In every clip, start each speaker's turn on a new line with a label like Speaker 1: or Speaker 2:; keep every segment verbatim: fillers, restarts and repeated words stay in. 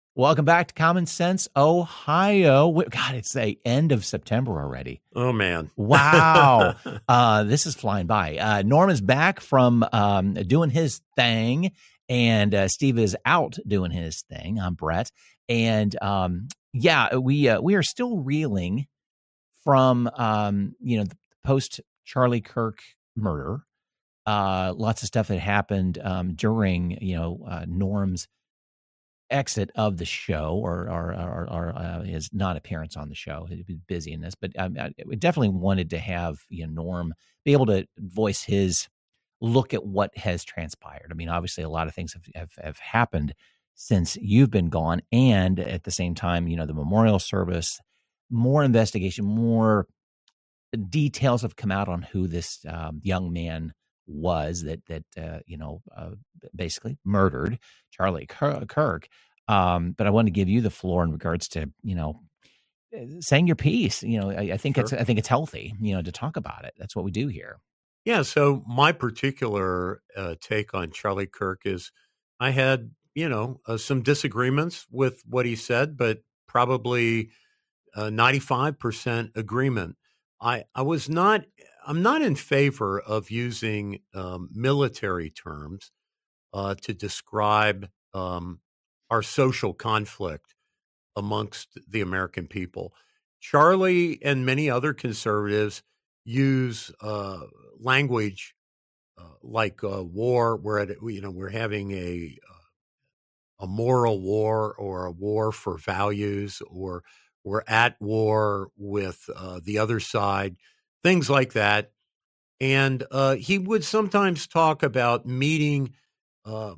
Speaker 1: Welcome back to Common Sense Ohio. God, it's the end of September already.
Speaker 2: Oh, man.
Speaker 1: Wow. uh, this is flying by. Uh, Norm is back from um, doing his thing, and uh, Steve is out doing his thing. I'm Brett. And um, yeah, we uh, we are still reeling from, um, you know, the post Charlie Kirk murder. Uh, lots of stuff that happened um, during, you know, uh, Norm's exit of the show, or or, or, or uh, his non-appearance on the show. He'd be busy in this, but um, I definitely wanted to have, you know, Norm be able to voice his look at what has transpired. I mean, obviously, a lot of things have, have, have happened since you've been gone, and at the same time, you know, the memorial service, more investigation, more details have come out on who this um, young man was that that uh, you know uh, basically murdered Charlie Kirk. Um, but I wanted to give you the floor in regards to, you know, saying your piece. You know, I, I think
Speaker 2: Sure.
Speaker 1: it's I think it's healthy, you know, to talk about it. That's what we do here.
Speaker 2: Yeah. So my particular uh, take on Charlie Kirk is I had, you know, uh, some disagreements with what he said, but probably uh, ninety-five percent agreement. I, I was not, I'm not in favor of using um, military terms uh, to describe um, our social conflict amongst the American people. Charlie and many other conservatives use uh, language uh, like uh, war. We're at, you know, we're having a a moral war or a war for values, or we're at war with uh, the other side, things like that. And uh, he would sometimes talk about meeting uh,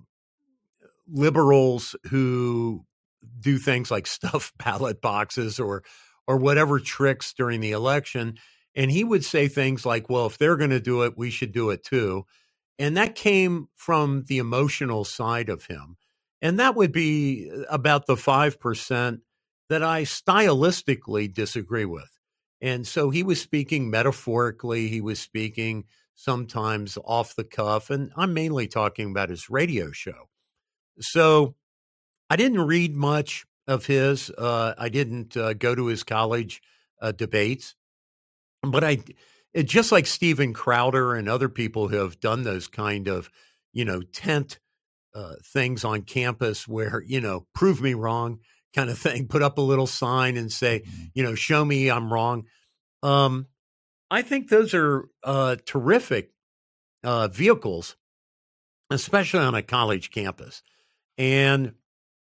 Speaker 2: liberals who do things like stuff ballot boxes or or whatever tricks during the election. And he would say things like, well, if they're going to do it, we should do it too. And that came from the emotional side of him. And that would be about the five percent that I stylistically disagree with. And so he was speaking metaphorically. He was speaking sometimes off the cuff. And I'm mainly talking about his radio show. So I didn't read much of his. Uh, I didn't uh, go to his college uh, debates. But I, it, just like Steven Crowder and other people who have done those kind of, you know, tent uh, things on campus where, you know, prove me wrong kind of thing, put up a little sign and say, you know, show me I'm wrong. Um, I think those are uh, terrific uh, vehicles, especially on a college campus. And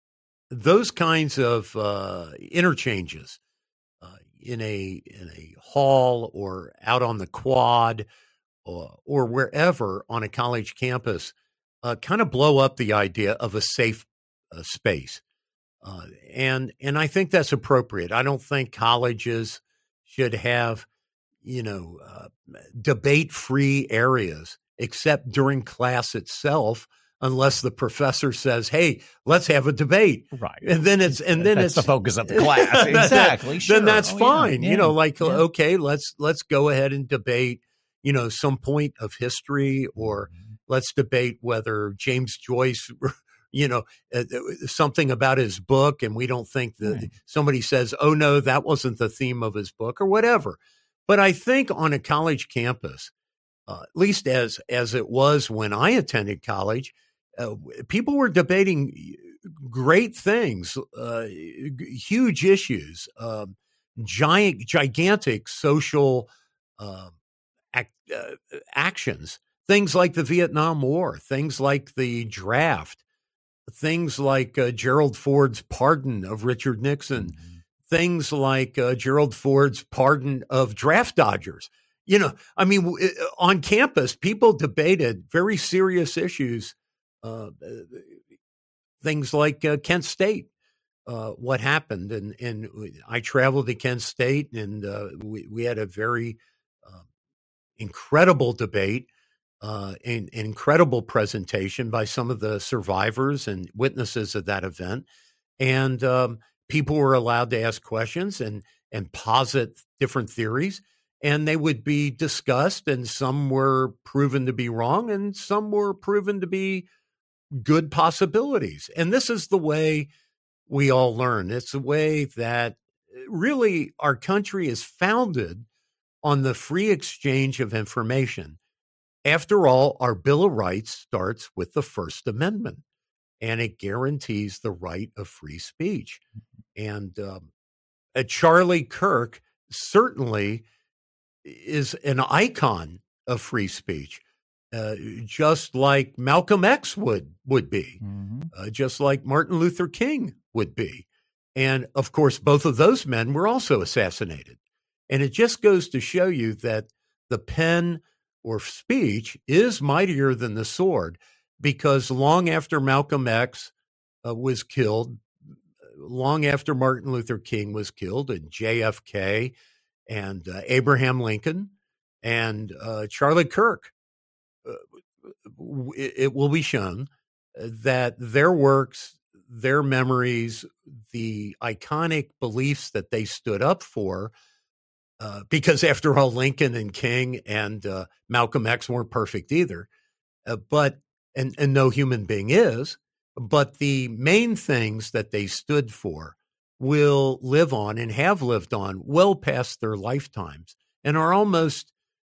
Speaker 2: those kinds of uh, interchanges uh, in a in a hall or out on the quad or, or wherever on a college campus uh, kind of blow up the idea of a safe uh, space. Uh, and and I think that's appropriate. I don't think colleges should have, you know, uh, debate-free areas except during class itself, unless the professor says, "Hey, let's have a debate."
Speaker 1: Right.
Speaker 2: And then it's and then
Speaker 1: that's
Speaker 2: it's
Speaker 1: the focus of the class. Exactly.
Speaker 2: Then,
Speaker 1: sure.
Speaker 2: then that's
Speaker 1: oh,
Speaker 2: fine.
Speaker 1: Yeah.
Speaker 2: You know, like
Speaker 1: yeah.
Speaker 2: okay, let's let's go ahead and debate, you know, some point of history, or let's debate whether James Joyce, you know, uh, something about his book, and we don't think that
Speaker 1: Right.
Speaker 2: somebody says, "Oh no, that wasn't the theme of his book," or whatever. But I think on a college campus, uh, at least as as it was when I attended college, uh, people were debating great things, uh, huge issues, uh, giant, gigantic social uh, act, uh, actions, things like the Vietnam War, things like the draft, things like uh, Gerald Ford's pardon of Richard Nixon. Mm-hmm. Things like uh, Gerald Ford's pardon of draft dodgers. You know, I mean, on campus, people debated very serious issues, uh, things like uh, Kent State, uh, what happened. And, and I traveled to Kent State, and uh, we, we had a very uh, incredible debate, uh, an, an incredible presentation by some of the survivors and witnesses of that event. And um, people were allowed to ask questions and and posit different theories, and they would be discussed, and some were proven to be wrong, and some were proven to be good possibilities. And this is the way we all learn. It's a way that really our country is founded on the free exchange of information. After all, our Bill of Rights starts with the First Amendment, and it guarantees the right of free speech. And um, uh, Charlie Kirk certainly is an icon of free speech, uh, just like Malcolm X would would be, mm-hmm. uh, just like Martin Luther King would be. And of course, both of those men were also assassinated. And it just goes to show you that the pen or speech is mightier than the sword, because long after Malcolm X uh, was killed, long after Martin Luther King was killed, and J F K and uh, Abraham Lincoln and uh, Charlie Kirk, uh, it, it will be shown that their works, their memories, the iconic beliefs that they stood up for, uh, because after all, Lincoln and King and uh, Malcolm X weren't perfect either, uh, but and, and no human being is, but the main things that they stood for will live on and have lived on well past their lifetimes, and are almost,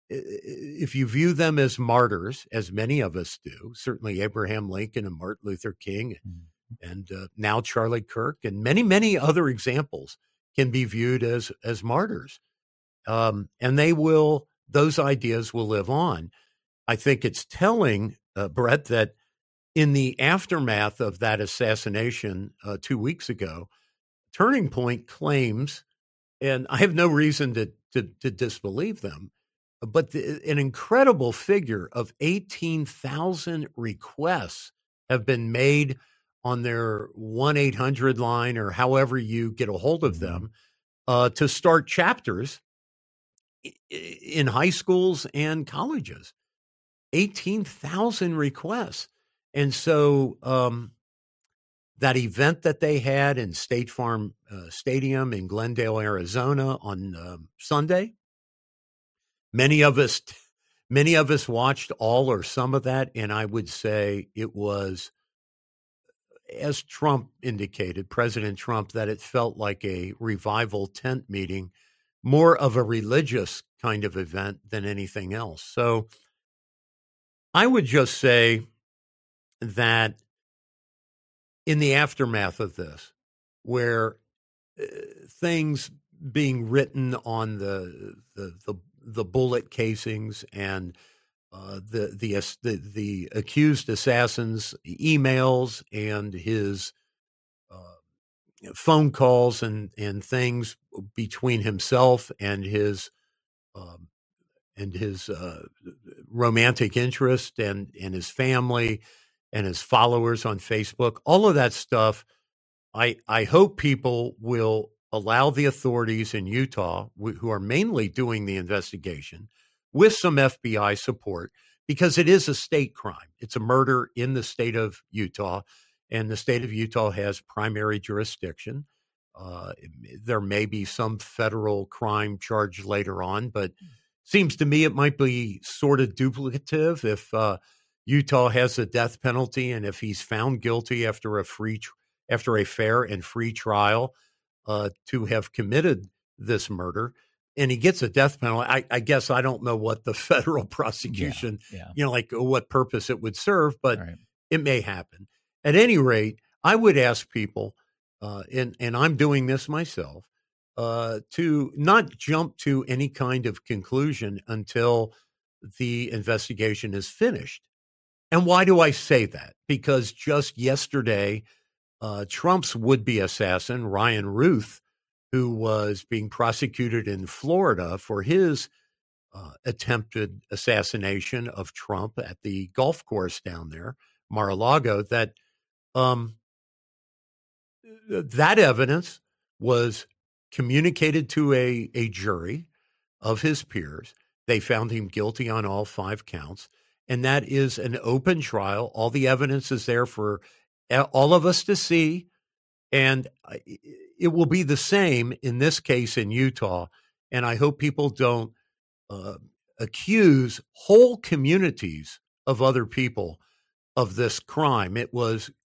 Speaker 2: if you view them as martyrs, as many of us do, certainly Abraham Lincoln and Martin Luther King and, and uh, now Charlie Kirk and many, many other examples can be viewed as, as martyrs. Um, and they will, those ideas will live on. I think it's telling, uh, Brett, that in the aftermath of that assassination uh, two weeks ago, Turning Point claims, and I have no reason to to, to disbelieve them, but the, an incredible figure of eighteen thousand requests have been made on their one eight hundred line, or however you get a hold of them, uh, to start chapters in high schools and colleges. eighteen thousand requests. And so um, that event that they had in State Farm uh, Stadium in Glendale, Arizona on um, Sunday, many of us, many of us watched all or some of that, and I would say it was, as Trump indicated, President Trump, that it felt like a revival tent meeting, more of a religious kind of event than anything else. So I would just say that in the aftermath of this, where uh, things being written on the the the, the bullet casings and uh, the, the the the accused assassin's emails and his uh, phone calls and and things between himself and his um, and his uh, romantic interest and and his family and his followers on Facebook, all of that stuff, I I hope people will allow the authorities in Utah, who are mainly doing the investigation, with some F B I support, because it is a state crime. It's a murder in the state of Utah, and the state of Utah has primary jurisdiction. Uh, there may be some federal crime charge later on, but seems to me it might be sort of duplicative if uh, Utah has a death penalty, and if he's found guilty after a free, tr- after a fair and free trial, uh, to have committed this murder, and he gets a death penalty. I, I guess I don't know what the federal prosecution, yeah, yeah. you know, like what purpose it would serve, but right. It may happen. At any rate, I would ask people, uh, and and I'm doing this myself, uh, to not jump to any kind of conclusion until the investigation is finished. And why do I say that? Because just yesterday, uh, Trump's would-be assassin, Ryan Ruth, who was being prosecuted in Florida for his uh, attempted assassination of Trump at the golf course down there, Mar-a-Lago, that um, that evidence was communicated to a, a jury of his peers. They found him guilty on all five counts. And that is an open trial. All the evidence is there for all of us to see. And it will be the same in this case in Utah. And I hope people don't uh, accuse whole communities of other people of this crime. It was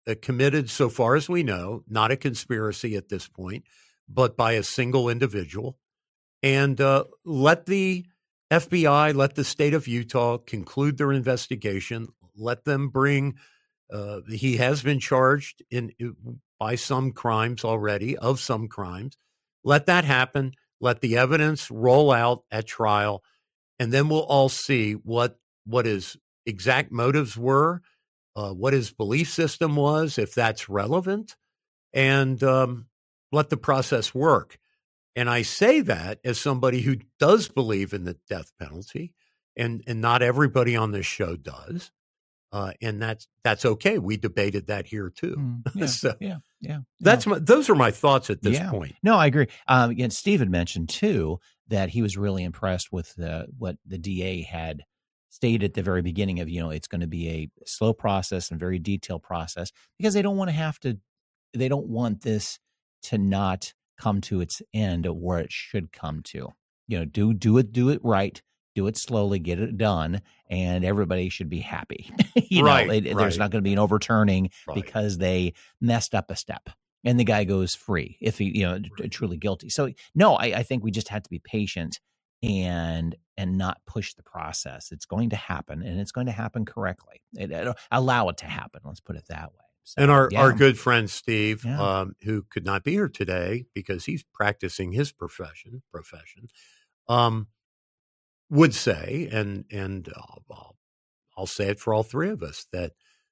Speaker 2: uh, committed, so far as we know, not a conspiracy at this point, but by a single individual. And uh, let the F B I, let the state of Utah conclude their investigation. Let them bring, uh, he has been charged in by some crimes already, of some crimes. Let that happen. Let the evidence roll out at trial. And then we'll all see what what his exact motives were, uh, what his belief system was, if that's relevant, and um, let the process work. And I say that as somebody who does believe in the death penalty, and, and not everybody on this show does. Uh, and that's that's okay. We debated that here too.
Speaker 1: Mm, yeah,
Speaker 2: so
Speaker 1: yeah, yeah.
Speaker 2: That's
Speaker 1: yeah.
Speaker 2: my, those are my thoughts at this
Speaker 1: yeah.
Speaker 2: point.
Speaker 1: No, I agree. Um, again, Steve had mentioned too that he was really impressed with the, what the D A had stated at the very beginning of, you know, it's going to be a slow process and very detailed process, because they don't want to have to, they don't want this to not come to its end of where it should come to. You know, do do it, do it right, do it slowly, get it done, and everybody should be happy. you
Speaker 2: right,
Speaker 1: know, it,
Speaker 2: right.
Speaker 1: there's not going to be an overturning
Speaker 2: right.
Speaker 1: because they messed up a step, and the guy goes free if he, you know, right. truly guilty. So no, I, I think we just have to be patient and and not push the process. It's going to happen, and it's going to happen correctly. It, it, allow it to happen. Let's put it that way. So,
Speaker 2: and our,
Speaker 1: yeah.
Speaker 2: our good friend Steve,
Speaker 1: yeah.
Speaker 2: um, who could not be here today because he's practicing his profession, profession, um, would say, and and uh, I'll, I'll say it for all three of us, that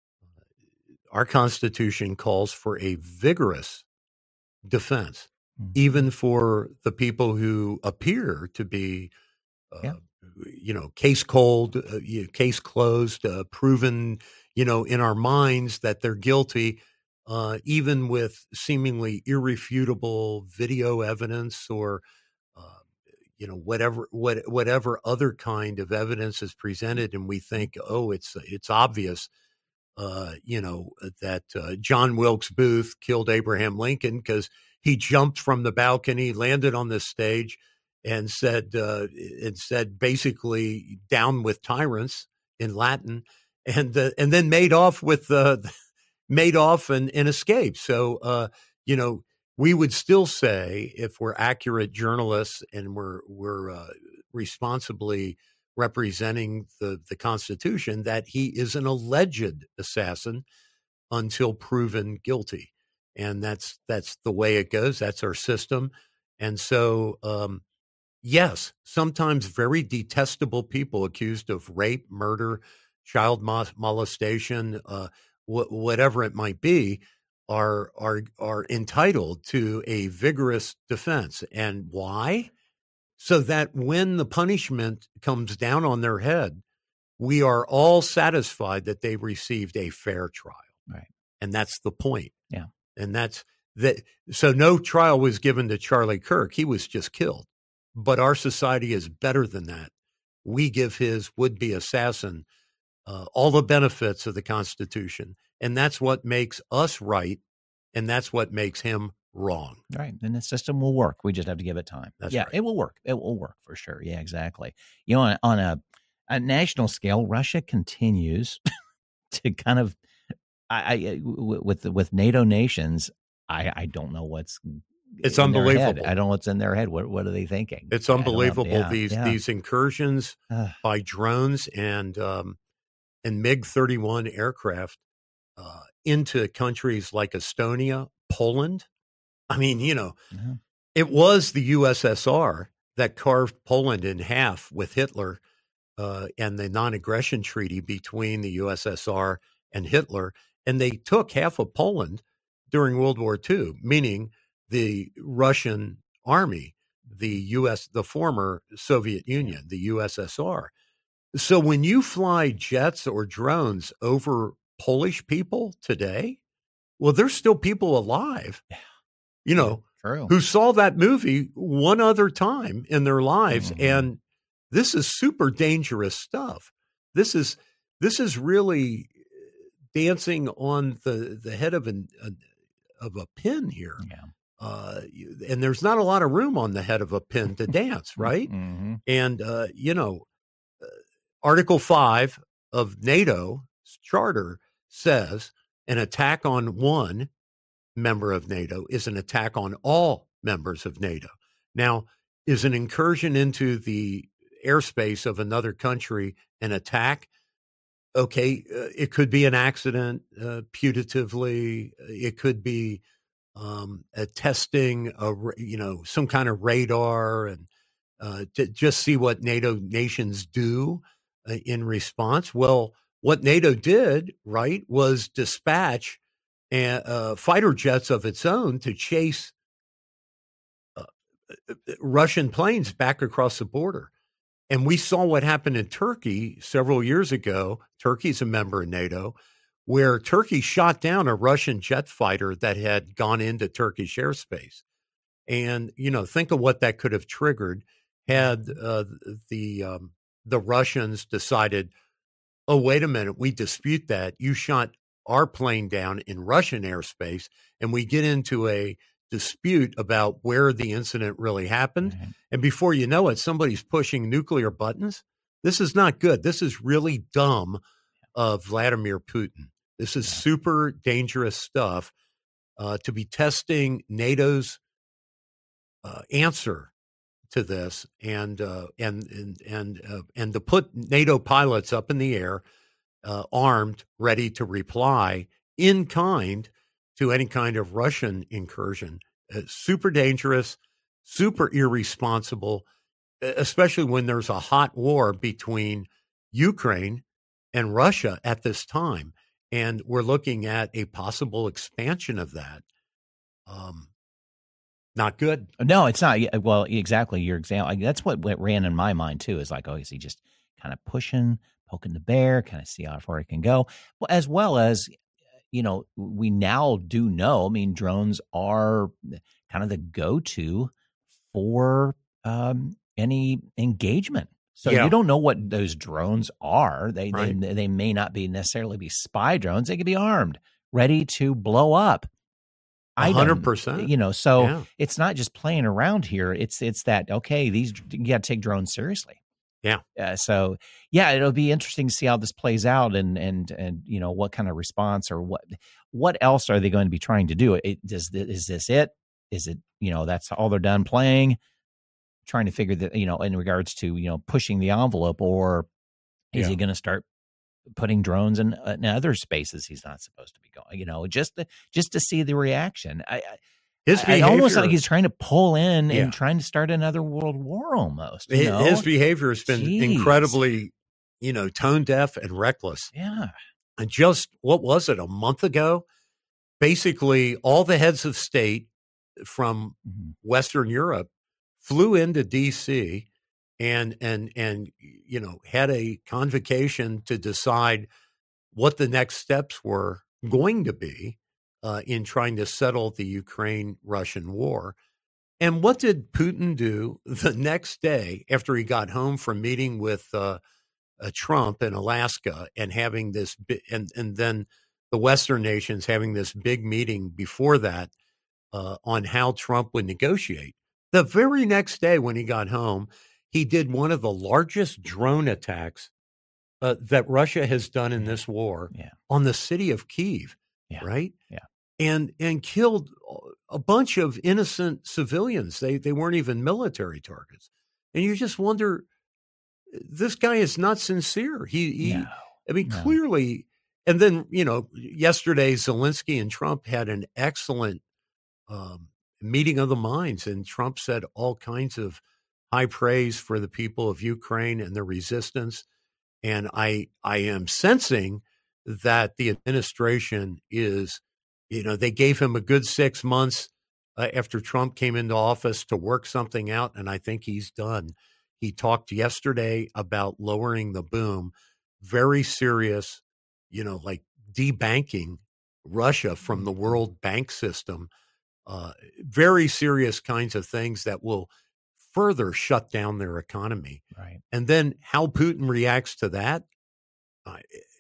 Speaker 2: our Constitution calls for a vigorous defense, mm-hmm. even for the people who appear to be, uh, yeah. you know, case cold, uh, case closed, uh, proven, you know, in our minds that they're guilty, uh, even with seemingly irrefutable video evidence or, uh, you know, whatever, what, whatever other kind of evidence is presented, and we think, oh, it's it's obvious, uh, you know, that uh, John Wilkes Booth killed Abraham Lincoln because he jumped from the balcony, landed on the stage, and said uh, and said basically "down with tyrants" in Latin, and uh, and then made off with uh, made off and, and escaped. So uh, you know, we would still say, if we're accurate journalists and we're we're uh, responsibly representing the the Constitution, that he is an alleged assassin until proven guilty, and that's that's the way it goes. That's our system, and so. Um, Yes, sometimes very detestable people accused of rape, murder, child molestation, uh, wh- whatever it might be, are are are entitled to a vigorous defense. And why? So that when the punishment comes down on their head, we are all satisfied that they received a fair trial.
Speaker 1: Right.
Speaker 2: And that's the point.
Speaker 1: Yeah.
Speaker 2: And that's that. So no trial was given to Charlie Kirk. He was just killed. But our society is better than that. We give his would-be assassin uh, all the benefits of the Constitution, and that's what makes us right, and that's what makes him wrong.
Speaker 1: Right, and the system will work. We just have to give it time.
Speaker 2: That's
Speaker 1: yeah,
Speaker 2: right.
Speaker 1: It will work. It will work for sure. Yeah, exactly. You know, on, on a, a national scale, Russia continues to kind of, I, I with with NATO nations. I, I don't know what's.
Speaker 2: It's unbelievable.
Speaker 1: I don't know what's in their head. What what are they thinking?
Speaker 2: It's unbelievable.
Speaker 1: Yeah,
Speaker 2: these
Speaker 1: yeah.
Speaker 2: these incursions by drones and um, and MiG thirty-one aircraft uh, into countries like Estonia, Poland. I mean, you know, yeah. It was the U S S R that carved Poland in half with Hitler uh, and the non-aggression treaty between the U S S R and Hitler, and they took half of Poland during World War Two, meaning the Russian army, the U S, the former Soviet Union, the U S S R. So when you fly jets or drones over Polish people today, well, there's still people alive, you know,
Speaker 1: True.
Speaker 2: who saw that movie one other time in their lives. Mm-hmm. And this is super dangerous stuff. This is, this is really dancing on the, the head of an, a, of a pin here.
Speaker 1: Yeah.
Speaker 2: Uh, and there's not a lot of room on the head of a pin to dance, right?
Speaker 1: Mm-hmm.
Speaker 2: And, uh, you know, uh, Article five of NATO's charter says an attack on one member of NATO is an attack on all members of NATO. Now, is an incursion into the airspace of another country an attack? Okay, uh, it could be an accident, uh, putatively. It could be um, a testing, a, you know, some kind of radar, and uh, to just see what NATO nations do uh, in response. Well, what NATO did, right, was dispatch uh, uh, fighter jets of its own to chase uh, Russian planes back across the border. And we saw what happened in Turkey several years ago. Turkey's a member of NATO, where Turkey shot down a Russian jet fighter that had gone into Turkish airspace. And, you know, think of what that could have triggered had uh, the um, the Russians decided, oh, wait a minute, we dispute that. You shot our plane down in Russian airspace, and we get into a dispute about where the incident really happened. Mm-hmm. And before you know it, somebody's pushing nuclear buttons. This is not good. This is really dumb of Vladimir Putin. This is yeah. super dangerous stuff uh, to be testing NATO's uh, answer to this, and uh, and and and uh, and to put NATO pilots up in the air, uh, armed, ready to reply in kind to any kind of Russian incursion. Uh, super dangerous, super irresponsible, especially when there's a hot war between Ukraine and Russia at this time. And we're looking at a possible expansion of that. Um, not good.
Speaker 1: No, it's not. Well, exactly. Your example. That's what, what ran in my mind, too, is like, oh, is he just kind of pushing, poking the bear, kind of see how far it can go, well, as well as, you know, we now do know, I mean, drones are kind of the go-to for um, any engagement. So yeah. you don't know what those drones are. They, right. they they may not be necessarily be spy drones. They could be armed, ready to blow up.
Speaker 2: A hundred percent.
Speaker 1: You know, so
Speaker 2: yeah.
Speaker 1: it's not just playing around here. It's it's that, okay, these, you got to take drones seriously.
Speaker 2: Yeah.
Speaker 1: Uh, so yeah, it'll be interesting to see how this plays out, and and and you know, what kind of response, or what what else are they going to be trying to do? It does is this it? Is it, you know, that's all they're done playing? Trying to figure that, you know, in regards to, you know, pushing the envelope, or is yeah. he going to start putting drones in, in other spaces he's not supposed to be going? You know, just to, just to see the reaction. I,
Speaker 2: His
Speaker 1: I,
Speaker 2: behavior,
Speaker 1: I almost like he's trying to pull in
Speaker 2: yeah.
Speaker 1: and trying to start another world war almost. You
Speaker 2: his,
Speaker 1: know?
Speaker 2: his behavior has been
Speaker 1: Jeez.
Speaker 2: incredibly, you know, tone deaf and reckless.
Speaker 1: Yeah.
Speaker 2: And just, what was it, a month ago? Basically, all the heads of state from mm-hmm. Western Europe flew into D C and and and you know, had a convocation to decide what the next steps were going to be uh, in trying to settle the Ukraine-Russian war. And what did Putin do the next day after he got home from meeting with uh, uh, Trump in Alaska, and having this bi- and and then the Western nations having this big meeting before that uh, on how Trump would negotiate? The very next day when he got home, he did one of the largest drone attacks uh, that Russia has done in this war
Speaker 1: yeah.
Speaker 2: on the city of Kyiv,
Speaker 1: yeah.
Speaker 2: right?
Speaker 1: Yeah.
Speaker 2: And and killed a bunch of innocent civilians. They they weren't even military targets. And you just wonder, this guy is not sincere. He, he
Speaker 1: no.
Speaker 2: I mean,
Speaker 1: no.
Speaker 2: clearly. And then, you know, yesterday, Zelensky and Trump had an excellent um, meeting of the minds, and Trump said all kinds of high praise for the people of Ukraine and their resistance. And I I am sensing that the administration is, you know, they gave him a good six months uh, after Trump came into office to work something out, and I think he's done. He talked yesterday about lowering the boom, very serious, you know, like debanking Russia from the world bank system. Uh, very serious kinds of things that will further shut down their economy.
Speaker 1: Right.
Speaker 2: And then how Putin reacts to that, uh,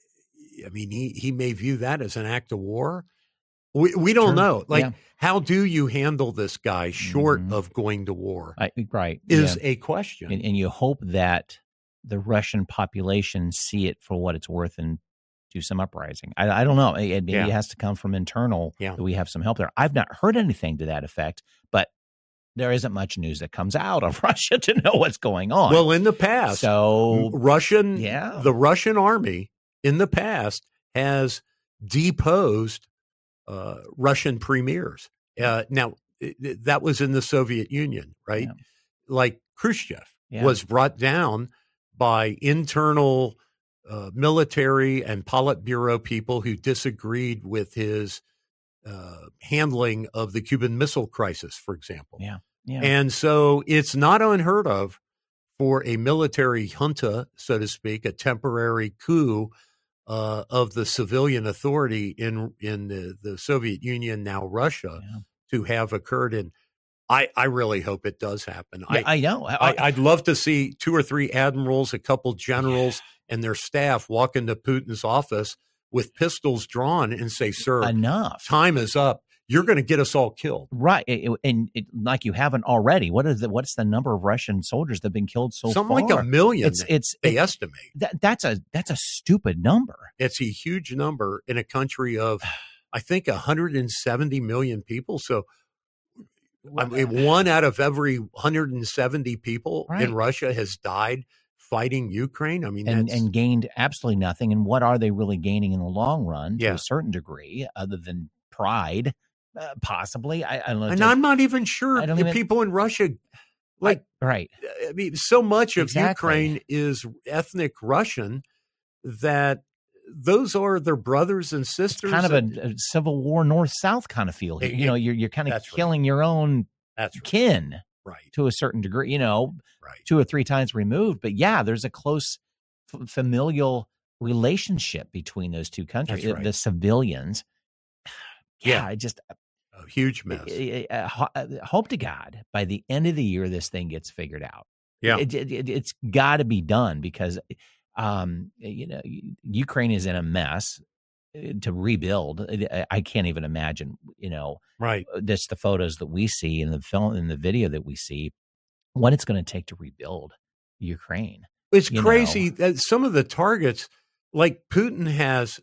Speaker 2: I mean, he, he may view that as an act of war. We we don't
Speaker 1: Sure.
Speaker 2: know. Like,
Speaker 1: yeah.
Speaker 2: how do you handle this guy short
Speaker 1: mm-hmm.
Speaker 2: of going to war?
Speaker 1: I, right.
Speaker 2: Is
Speaker 1: yeah.
Speaker 2: a question.
Speaker 1: And, and you hope that the Russian population see it for what it's worth, and do some uprising. I, I don't know. It, it maybe
Speaker 2: Yeah.
Speaker 1: it has to come from internal.
Speaker 2: Yeah.
Speaker 1: That we have some help there. I've not heard anything to that effect, but there isn't much news that comes out of Russia to know what's going on.
Speaker 2: Well, in the past,
Speaker 1: so
Speaker 2: Russian,
Speaker 1: yeah.
Speaker 2: the Russian army in the past has deposed uh, Russian premiers. Uh, now, it, that was in the Soviet Union, right?
Speaker 1: Yeah.
Speaker 2: Like Khrushchev
Speaker 1: Yeah.
Speaker 2: was brought down by internal uh, military and Politburo people who disagreed with his uh, handling of the Cuban Missile Crisis, for example.
Speaker 1: Yeah. Yeah.
Speaker 2: And so it's not unheard of for a military junta, so to speak, a temporary coup uh, of the civilian authority in in the, the Soviet Union, now Russia,
Speaker 1: Yeah.
Speaker 2: to have occurred. And I, I really hope it does happen.
Speaker 1: Yeah,
Speaker 2: I,
Speaker 1: I know. I,
Speaker 2: I, I'd love to see two or three admirals, a couple generals, yeah. and their staff walk into Putin's office with pistols drawn and say, "Sir,
Speaker 1: enough.
Speaker 2: Time is up. You're going to get us all killed."
Speaker 1: Right. It, it, and it, like you haven't already. What is the, what's the number of Russian soldiers that have been killed so
Speaker 2: Something
Speaker 1: far?
Speaker 2: like a million.
Speaker 1: It's, it's,
Speaker 2: they
Speaker 1: it,
Speaker 2: estimate.
Speaker 1: That, that's a that's a stupid number.
Speaker 2: It's a huge number in a country of, I think, one hundred seventy million people. So I mean, one out of every one hundred seventy people
Speaker 1: right.
Speaker 2: in Russia has died fighting Ukraine. I mean,
Speaker 1: and,
Speaker 2: that's,
Speaker 1: and gained absolutely nothing. And what are they really gaining in the long run to
Speaker 2: yeah.
Speaker 1: a certain degree, other than pride, uh, possibly? I, I don't know.
Speaker 2: And
Speaker 1: to,
Speaker 2: I'm not even sure
Speaker 1: the
Speaker 2: even, people in Russia, like,
Speaker 1: I, right.
Speaker 2: I mean, so much of
Speaker 1: exactly.
Speaker 2: Ukraine is ethnic Russian that those are their brothers and sisters.
Speaker 1: It's kind of a, a Civil War North-South kind of feel here.
Speaker 2: It,
Speaker 1: you know, you're you're kind of killing
Speaker 2: right.
Speaker 1: your own
Speaker 2: that's right.
Speaker 1: kin
Speaker 2: right.
Speaker 1: to a certain degree, you know,
Speaker 2: right.
Speaker 1: two or three times removed. But yeah, there's a close f- familial relationship between those two countries,
Speaker 2: right.
Speaker 1: the civilians. Yeah,
Speaker 2: yeah.
Speaker 1: I just...
Speaker 2: A huge mess.
Speaker 1: I, I, I hope to God by the end of the year, this thing gets figured out.
Speaker 2: Yeah.
Speaker 1: It, it, it, it's got to be done because... Um, you know, Ukraine is in a mess to rebuild. I can't even imagine, you know,
Speaker 2: right.
Speaker 1: Just the photos that we see in the film, in the video that we see, what it's going to take to rebuild Ukraine.
Speaker 2: It's crazy
Speaker 1: know.
Speaker 2: that some of the targets, like Putin has,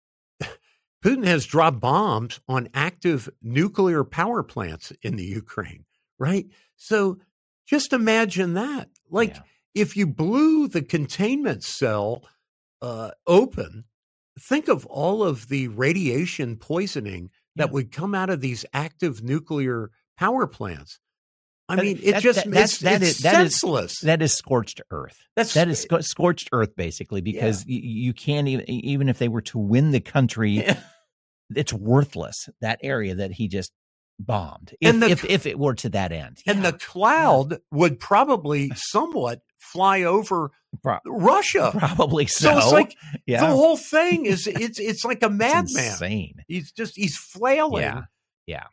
Speaker 2: Putin has dropped bombs on active nuclear power plants in the Ukraine, right? So just imagine that. Like, yeah. If you blew the containment cell uh, open, think of all of the radiation poisoning that yeah. would come out of these active nuclear power plants. I mean, it
Speaker 1: that,
Speaker 2: just
Speaker 1: that, that's,
Speaker 2: it's,
Speaker 1: that
Speaker 2: it's
Speaker 1: is, that
Speaker 2: senseless.
Speaker 1: Is, that is scorched earth.
Speaker 2: That's
Speaker 1: that is sc- scorched earth, basically, because yeah. you, you can't even, even if they were to win the country, yeah. it's worthless. That area that he just bombed, if,
Speaker 2: and the,
Speaker 1: if, if it were to that end.
Speaker 2: And
Speaker 1: yeah.
Speaker 2: the cloud yeah. would probably somewhat fly over Pro- Russia.
Speaker 1: Probably so.
Speaker 2: So it's like
Speaker 1: yeah.
Speaker 2: the whole thing is it's it's like a madman.
Speaker 1: Insane.
Speaker 2: He's just he's flailing.
Speaker 1: Yeah. Yeah.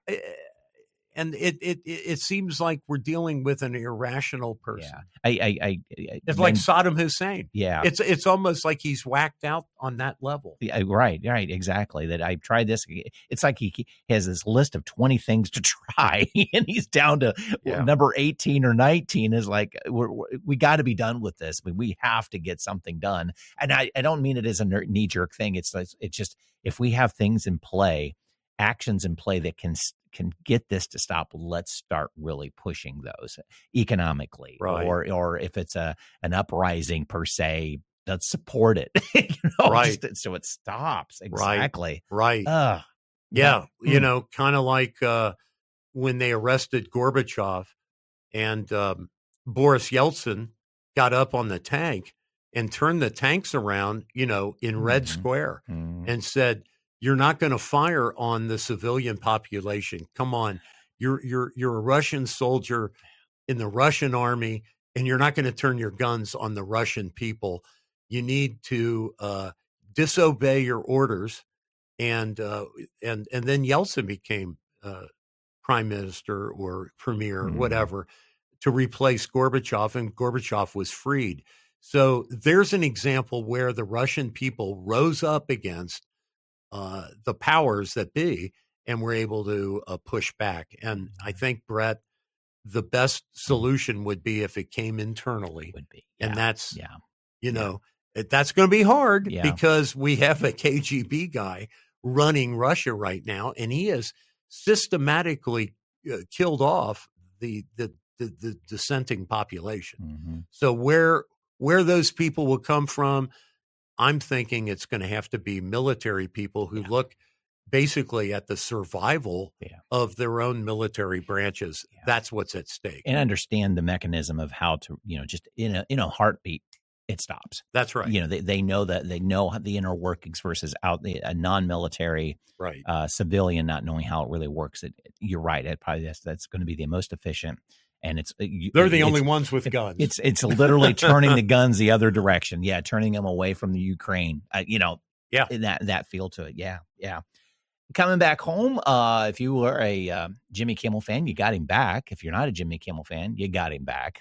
Speaker 2: And it, it it seems like we're dealing with an irrational person.
Speaker 1: Yeah. I, I, I, I
Speaker 2: it's
Speaker 1: I,
Speaker 2: like Saddam Hussein.
Speaker 1: Yeah.
Speaker 2: It's it's almost like he's whacked out on that level.
Speaker 1: Yeah, right. Right. Exactly. That I tried this. It's like he, he has this list of twenty things to try, and he's down to yeah. number eighteen or nineteen. Is like we're, we're, we got to be done with this. I mean, we have to get something done. And I, I don't mean it as a knee jerk thing. It's it's just if we have things in play, actions in play that can can get this to stop, let's start really pushing those economically,
Speaker 2: right.
Speaker 1: or or if it's a an uprising per se, let's support it, you know,
Speaker 2: right?
Speaker 1: Just, so it stops. Exactly,
Speaker 2: right. right.
Speaker 1: Uh,
Speaker 2: yeah, yeah. You know, kind of like uh, when they arrested Gorbachev and um, Boris Yeltsin got up on the tank and turned the tanks around, you know, in mm-hmm. Red Square mm-hmm. and said, "You're not going to fire on the civilian population. Come on, you're you're you're a Russian soldier in the Russian army, and you're not going to turn your guns on the Russian people. You need to uh, disobey your orders." And uh, and and then Yeltsin became uh, prime minister or premier, mm-hmm. whatever, to replace Gorbachev, and Gorbachev was freed. So there's an example where the Russian people rose up against Uh, the powers that be, and we're able to uh, push back. And I think, Brett, the best solution would be if it came internally.
Speaker 1: Would be, yeah.
Speaker 2: And that's,
Speaker 1: yeah,
Speaker 2: you know, That's going to be hard
Speaker 1: Yeah.
Speaker 2: because we have a K G B guy running Russia right now, and he has systematically uh, killed off the, the the the dissenting population.
Speaker 1: Mm-hmm.
Speaker 2: So where where those people will come from, I'm thinking it's going to have to be military people who
Speaker 1: Yeah.
Speaker 2: look basically at the survival
Speaker 1: Yeah.
Speaker 2: of their own military branches.
Speaker 1: Yeah.
Speaker 2: That's what's at stake.
Speaker 1: And understand the mechanism of how to, you know, just in a in a heartbeat, it stops.
Speaker 2: That's right.
Speaker 1: You know, they, they know that they know the inner workings versus out the a non-military
Speaker 2: Right.
Speaker 1: uh, civilian not knowing how it really works. It, it, you're right. It probably that's, that's going to be the most efficient. And it's you,
Speaker 2: They're the
Speaker 1: it's,
Speaker 2: only ones with guns.
Speaker 1: It's it's literally turning the guns the other direction. Yeah, turning them away from the Ukraine. Uh, you know,
Speaker 2: yeah,
Speaker 1: that that feel to it. Yeah, yeah. Coming back home, uh, if you were a uh, Jimmy Kimmel fan, you got him back. If you're not a Jimmy Kimmel fan, you got him back.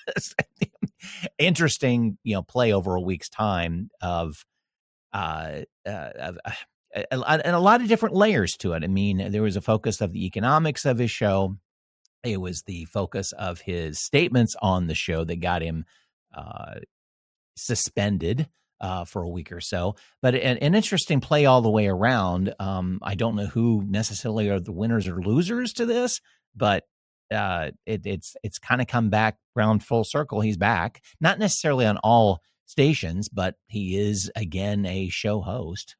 Speaker 1: Interesting, you know, play over a week's time of, uh, uh, of uh, and a lot of different layers to it. I mean, there was a focus of the economics of his show. It was the focus of his statements on the show that got him uh, suspended uh, for a week or so. But an, an interesting play all the way around. Um, I don't know who necessarily are the winners or losers to this, but uh, it, it's it's kind of come back round full circle. He's back, not necessarily on all stations, but he is again a show host.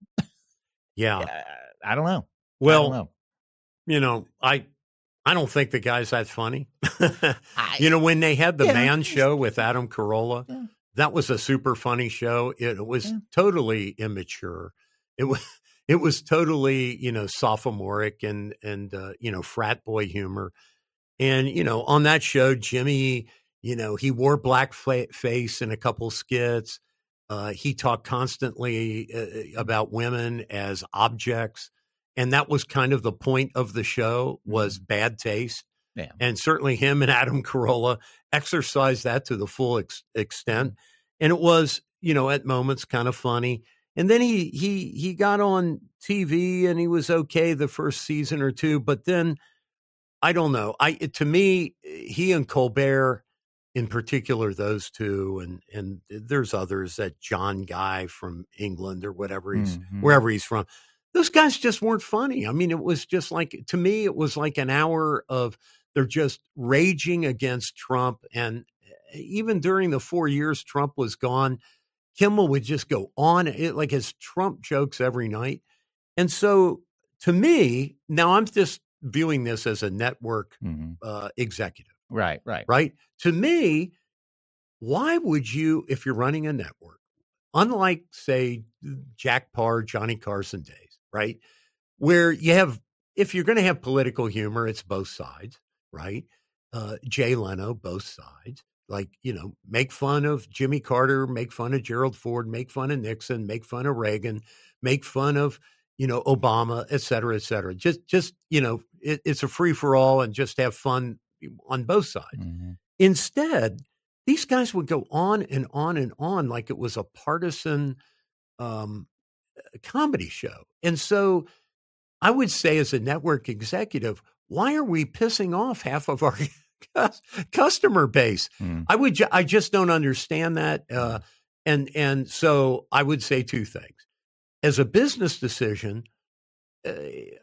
Speaker 2: Yeah,
Speaker 1: uh, I don't know.
Speaker 2: Well,
Speaker 1: I don't know.
Speaker 2: you know, I. I don't think the guy's that funny. You know, when they had the
Speaker 1: yeah,
Speaker 2: Man Show with Adam Carolla,
Speaker 1: yeah.
Speaker 2: that was a super funny show. It was
Speaker 1: yeah.
Speaker 2: totally immature. It was it was totally, you know, sophomoric and and uh, you know, frat boy humor. And you know, on that show, Jimmy, you know, he wore black face in a couple skits. Uh, he talked constantly uh, about women as objects. And that was kind of the point of the show, was bad taste.
Speaker 1: Yeah.
Speaker 2: And certainly him and Adam Carolla exercised that to the full ex- extent. And it was, you know, at moments kind of funny. And then he he he got on T V and he was okay the first season or two. But then, I don't know. I to me, he and Colbert in particular, those two, and and there's others, that John guy from England or whatever he's
Speaker 1: mm-hmm.
Speaker 2: wherever he's from. Those guys just weren't funny. I mean, it was just like, to me, it was like an hour of they're just raging against Trump. And even during the four years Trump was gone, Kimmel would just go on it, like his Trump jokes every night. And so to me, now I'm just viewing this as a network
Speaker 1: mm-hmm.
Speaker 2: uh, executive.
Speaker 1: Right, right.
Speaker 2: Right. To me, why would you, if you're running a network, unlike, say, Jack Paar, Johnny Carson days, right, where you have, if you're going to have political humor, it's both sides, right? Uh, Jay Leno, both sides. Like, you know, make fun of Jimmy Carter, make fun of Gerald Ford, make fun of Nixon, make fun of Reagan, make fun of, you know, Obama, et cetera, et cetera. Just, just you know, it, it's a free for all and just have fun on both sides.
Speaker 1: Mm-hmm.
Speaker 2: Instead, these guys would go on and on and on like it was a partisan um, comedy show. And so I would say, as a network executive, why are we pissing off half of our customer base?
Speaker 1: Mm.
Speaker 2: I would, ju- I just don't understand that. Uh, and, and so I would say two things. As a business decision, uh,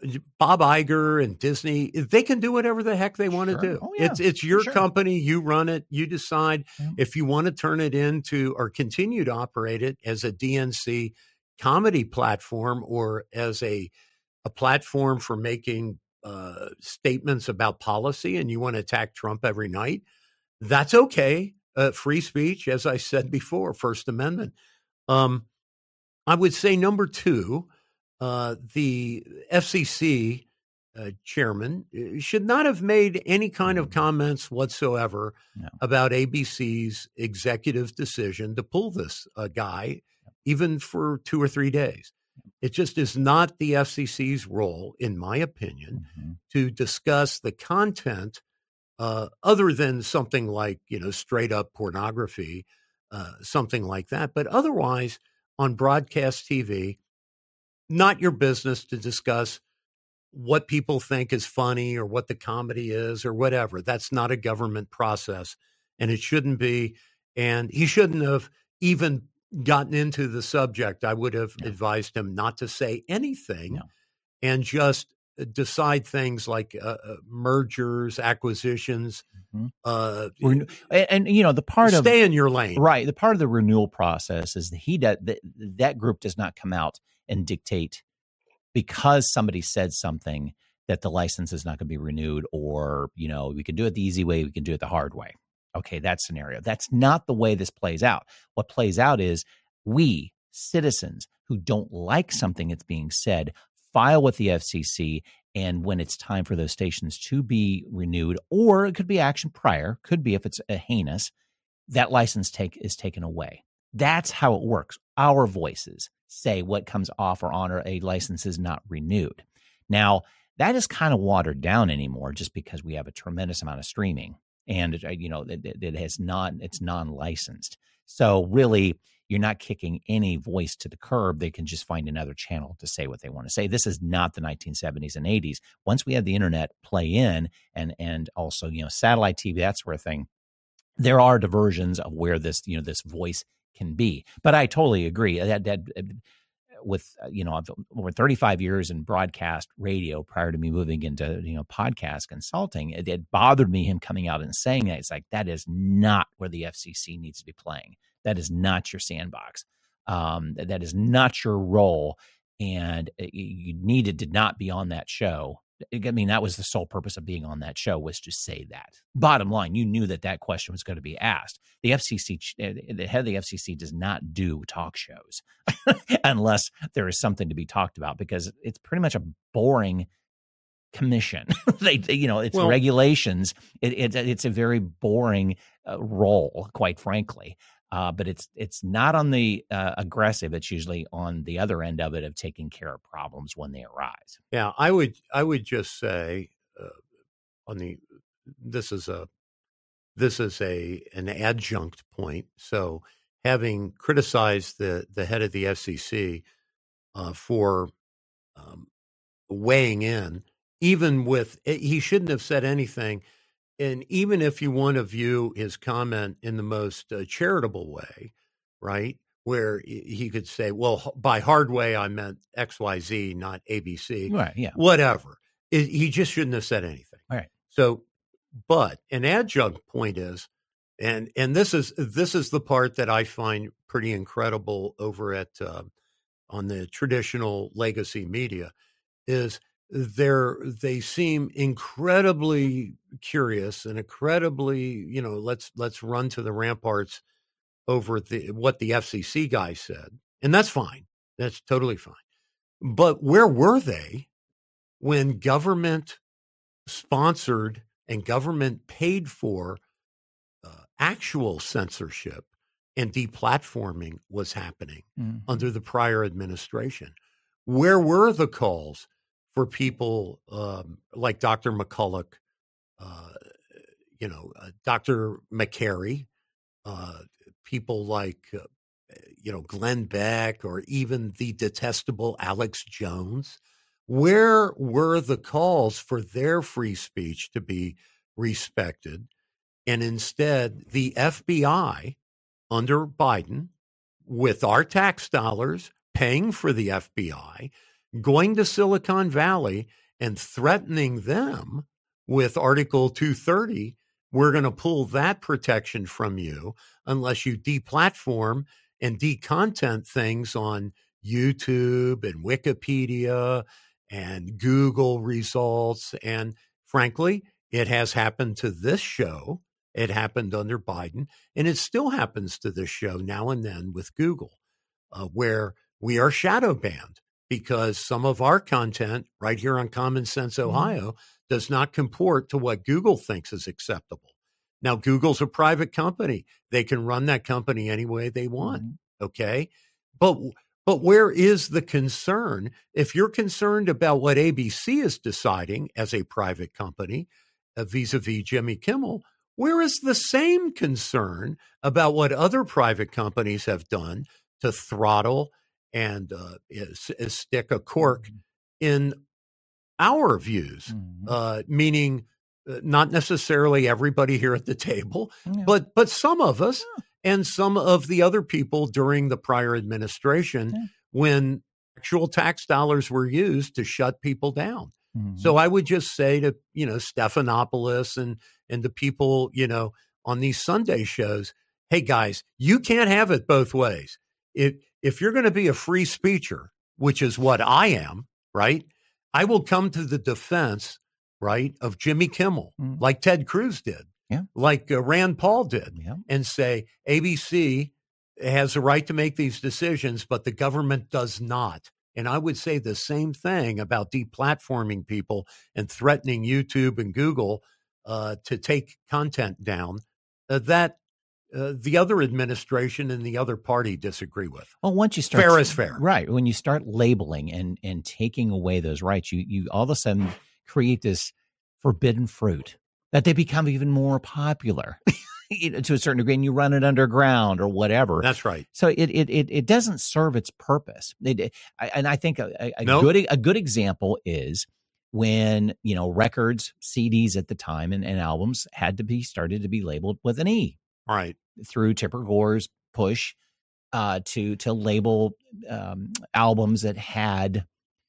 Speaker 2: Bob Iger and Disney, they can do whatever the heck they want
Speaker 1: Sure.
Speaker 2: to do.
Speaker 1: Oh, yeah.
Speaker 2: It's, it's your
Speaker 1: sure.
Speaker 2: company. You run it. You decide
Speaker 1: yeah.
Speaker 2: if you want to turn it into or continue to operate it as a D N C comedy platform or as a, a platform for making uh, statements about policy, and you want to attack Trump every night. That's okay. Uh, free speech, as I said before, First Amendment. Um, I would say number two, uh, the F C C uh, chairman should not have made any kind of comments whatsoever
Speaker 1: no.
Speaker 2: about A B C's executive decision to pull this uh, guy, even for two or three days. It just is not the F C C's role, in my opinion,
Speaker 1: mm-hmm.
Speaker 2: to discuss the content uh, other than something like, you know, straight up pornography, uh, something like that. But otherwise, on broadcast T V, not your business to discuss what people think is funny or what the comedy is or whatever. That's not a government process, and it shouldn't be. And he shouldn't have even gotten into the subject, I would have
Speaker 1: No.
Speaker 2: advised him not to say anything
Speaker 1: No.
Speaker 2: and just decide things like uh, uh, mergers, acquisitions.
Speaker 1: Mm-hmm.
Speaker 2: Uh,
Speaker 1: and, and, you know, the part
Speaker 2: stay
Speaker 1: of
Speaker 2: stay in your lane.
Speaker 1: Right. The part of the renewal process is that he does, that, that group does not come out and dictate because somebody said something that the license is not going to be renewed, or, you know, we can do it the easy way, we can do it the hard way. Okay, that scenario. That's not the way this plays out. What plays out is we, citizens who don't like something that's being said, file with the F C C, and when it's time for those stations to be renewed, or it could be action prior, could be if it's a heinous, that license take is taken away. That's how it works. Our voices say what comes off or on, or a license is not renewed. Now, that is kind of watered down anymore just because we have a tremendous amount of streaming, and you know it, it has not it's non-licensed. So really, you're not kicking any voice to the curb. They can just find another channel to say what they want to say. This is not the nineteen seventies and eighties. Once we had the internet play in, and and also, you know, satellite T V, that sort of thing, there are diversions of where this, you know, this voice can be. But I totally agree that, that with, you know, over thirty-five years in broadcast radio prior to me moving into, you know, podcast consulting, it, it bothered me him coming out and saying that. It's like, that is not where the F C C needs to be playing. That is not your sandbox. Um, that is not your role. And you needed to not be on that show. I mean, that was the sole purpose of being on that show, was to say that. Bottom line, you knew that that question was going to be asked. The F C C, the head of the F C C does not do talk shows unless there is something to be talked about, because it's pretty much a boring commission. they, they, you know, it's well, regulations. It, it, it's a very boring uh, role, quite frankly. Uh, but it's it's not on the uh, aggressive. It's usually on the other end of it, of taking care of problems when they arise.
Speaker 2: Yeah, I would I would just say uh, on the this is a this is a an adjunct point. So having criticized the the head of the F C C uh, for um, weighing in, even with he shouldn't have said anything. And even if you want to view his comment in the most uh, charitable way, right, where he could say, well, by hard way, I meant X Y Z, not A B C.
Speaker 1: Right, yeah.
Speaker 2: Whatever. It, he just shouldn't have said anything.
Speaker 1: All right.
Speaker 2: So, but an adjunct point is, and and this is this is the part that I find pretty incredible over at uh, on the traditional legacy media, is they're they seem incredibly curious and incredibly, you know, let's let's run to the ramparts over the what the F C C guy said. And that's fine. That's totally fine. But where were they when government sponsored and government paid for uh, actual censorship and deplatforming was happening mm-hmm. under the prior administration? Where were the calls for people um, like Doctor McCulloch, uh, you know, uh, Doctor McCary, uh, people like, uh, you know, Glenn Beck, or even the detestable Alex Jones? Where were the calls for their free speech to be respected? And instead, the F B I under Biden, with our tax dollars paying for the F B I, going to Silicon Valley and threatening them with Article two thirty, we're going to pull that protection from you unless you deplatform and decontent things on YouTube and Wikipedia and Google results. And frankly, it has happened to this show. It happened under Biden, and it still happens to this show now and then with Google, uh, where we are shadow banned because some of our content right here on Common Sense Ohio mm-hmm. does not comport to what Google thinks is acceptable. Now, Google's a private company. They can run that company any way they want, mm-hmm. okay? But but where is the concern? If you're concerned about what A B C is deciding as a private company uh, vis-a-vis Jimmy Kimmel, where is the same concern about what other private companies have done to throttle and uh, is, is stick a cork mm-hmm. in our views, mm-hmm. uh, meaning uh, not necessarily everybody here at the table, yeah. but but some of us. and some of the other people during the prior administration
Speaker 1: Yeah.
Speaker 2: when actual tax dollars were used to shut people down.
Speaker 1: Mm-hmm.
Speaker 2: So I would just say to, you know, Stephanopoulos and, and the people, you know, on these Sunday shows, hey, guys, you can't have it both ways. If, if you're going to be a free speecher, which is what I am, right, I will come to the defense, right, of Jimmy Kimmel,
Speaker 1: Mm-hmm.
Speaker 2: like Ted Cruz did,
Speaker 1: Yeah.
Speaker 2: like uh, Rand Paul did,
Speaker 1: Yeah.
Speaker 2: and say A B C has a right to make these decisions, but the government does not. And I would say the same thing about deplatforming people and threatening YouTube and Google uh, to take content down uh, that uh, the other administration and the other party disagree with.
Speaker 1: Well, once you start
Speaker 2: Fair is fair.
Speaker 1: Right. When you start labeling and and taking away those rights, you you all of a sudden create this forbidden fruit that they become even more popular. You know, to a certain degree, and you run it underground or whatever.
Speaker 2: That's right.
Speaker 1: So it it it, it doesn't serve its purpose. It, I, and I think a, a, a
Speaker 2: Nope.
Speaker 1: good a good example is when, you know, records, C Ds at the time, and, and albums had to be started to be labeled with an E.
Speaker 2: Right.
Speaker 1: Through Tipper Gore's push uh, to to label um, albums that had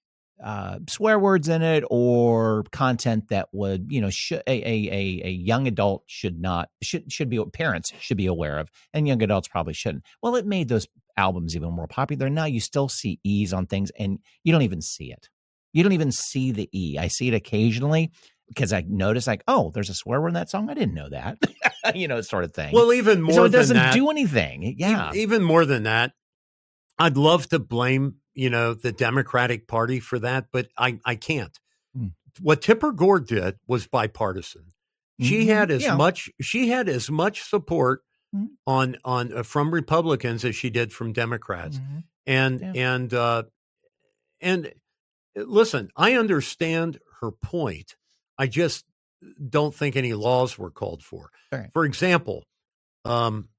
Speaker 1: uh, swear words in it or content that would, you know, sh- a, a a a young adult should not should should be parents should be aware of, and young adults probably shouldn't. Well, it made those albums even more popular. Now you still see E's on things, and you don't even see it. You don't even see the E. I see it occasionally because I notice, like, oh, there's a swear word in that song. I didn't know that, you know, sort of thing.
Speaker 2: Well, even more
Speaker 1: so it
Speaker 2: than
Speaker 1: doesn't
Speaker 2: that,
Speaker 1: do anything. Yeah,
Speaker 2: e- even more than that, I'd love to blame, you know, the Democratic Party for that, but I, I can't.
Speaker 1: Mm.
Speaker 2: What Tipper Gore did was bipartisan. She
Speaker 1: Mhm.
Speaker 2: had as
Speaker 1: Yeah.
Speaker 2: much she had as much support
Speaker 1: Mhm.
Speaker 2: on on uh, from Republicans as she did from Democrats.
Speaker 1: Mhm.
Speaker 2: And
Speaker 1: Yeah.
Speaker 2: and uh, and listen, I understand her point. I just don't think any laws were called for.
Speaker 1: Right.
Speaker 2: For example, um,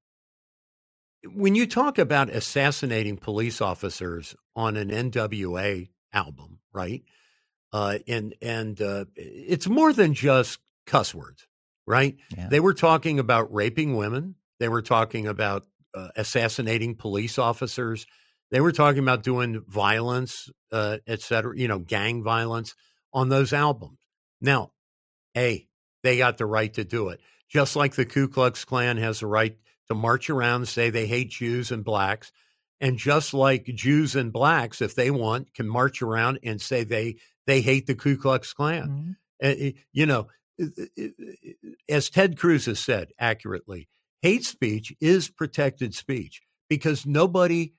Speaker 2: when you talk about assassinating police officers on an N W A album, right? Uh, and and uh, it's more than just cuss words, right?
Speaker 1: Yeah.
Speaker 2: They were talking about raping women. They were talking about uh, assassinating police officers. They were talking about doing violence, uh, et cetera, you know, gang violence on those albums. Now, hey, they got the right to do it. Just like the Ku Klux Klan has the right to march around and say they hate Jews and blacks. And just like Jews and blacks, if they want, can march around and say they they hate the Ku Klux Klan.
Speaker 1: Mhm.
Speaker 2: Uh, you know, as Ted Cruz has said accurately, hate speech is protected speech because nobody,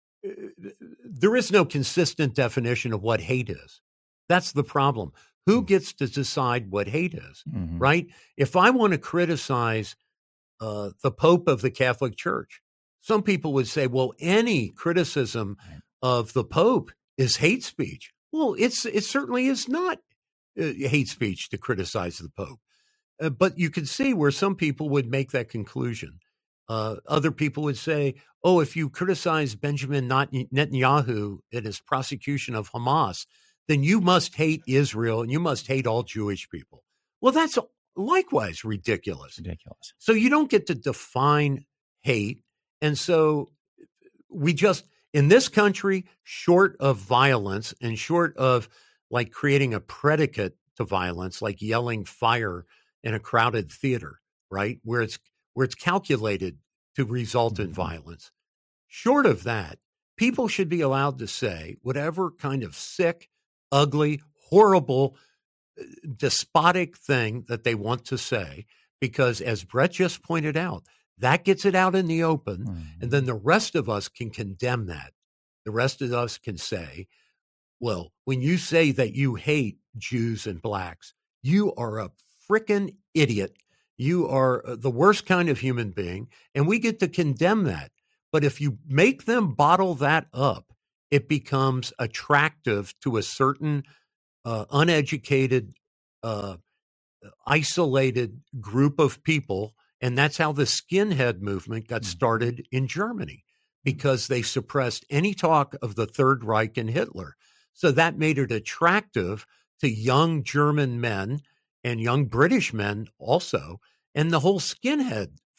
Speaker 2: there is no consistent definition of what hate is. That's the problem. Who gets to decide what hate is,
Speaker 1: Mhm.
Speaker 2: right? If I want to criticize uh, the Pope of the Catholic Church, some people would say, well, any criticism
Speaker 1: Right.
Speaker 2: of the Pope is hate speech. Well, it's it certainly is not uh, hate speech to criticize the Pope. Uh, but you can see where some people would make that conclusion. Uh, other people would say, oh, if you criticize Benjamin Netanyahu in his prosecution of Hamas, then you must hate Israel and you must hate all Jewish people. Well, that's likewise ridiculous.
Speaker 1: Ridiculous.
Speaker 2: So you don't get to define hate. And so we just, in this country, short of violence and short of like creating a predicate to violence, like yelling fire in a crowded theater, right? Where it's where it's calculated to result in
Speaker 1: Mhm.
Speaker 2: violence. Short of that, people should be allowed to say whatever kind of sick, ugly, horrible, uh, despotic thing that they want to say, because as Brett just pointed out, that gets it out in the open.
Speaker 1: Mhm.
Speaker 2: And then the rest of us can condemn that. The rest of us can say, well, when you say that you hate Jews and blacks, you are a frickin' idiot. You are uh, the worst kind of human being. And we get to condemn that. But if you make them bottle that up, it becomes attractive to a certain uh, uneducated, uh, isolated group of people. And that's how the skinhead movement got started in Germany, because they suppressed any talk of the Third Reich and Hitler. So that made it attractive to young German men and young British men also. And the whole skinhead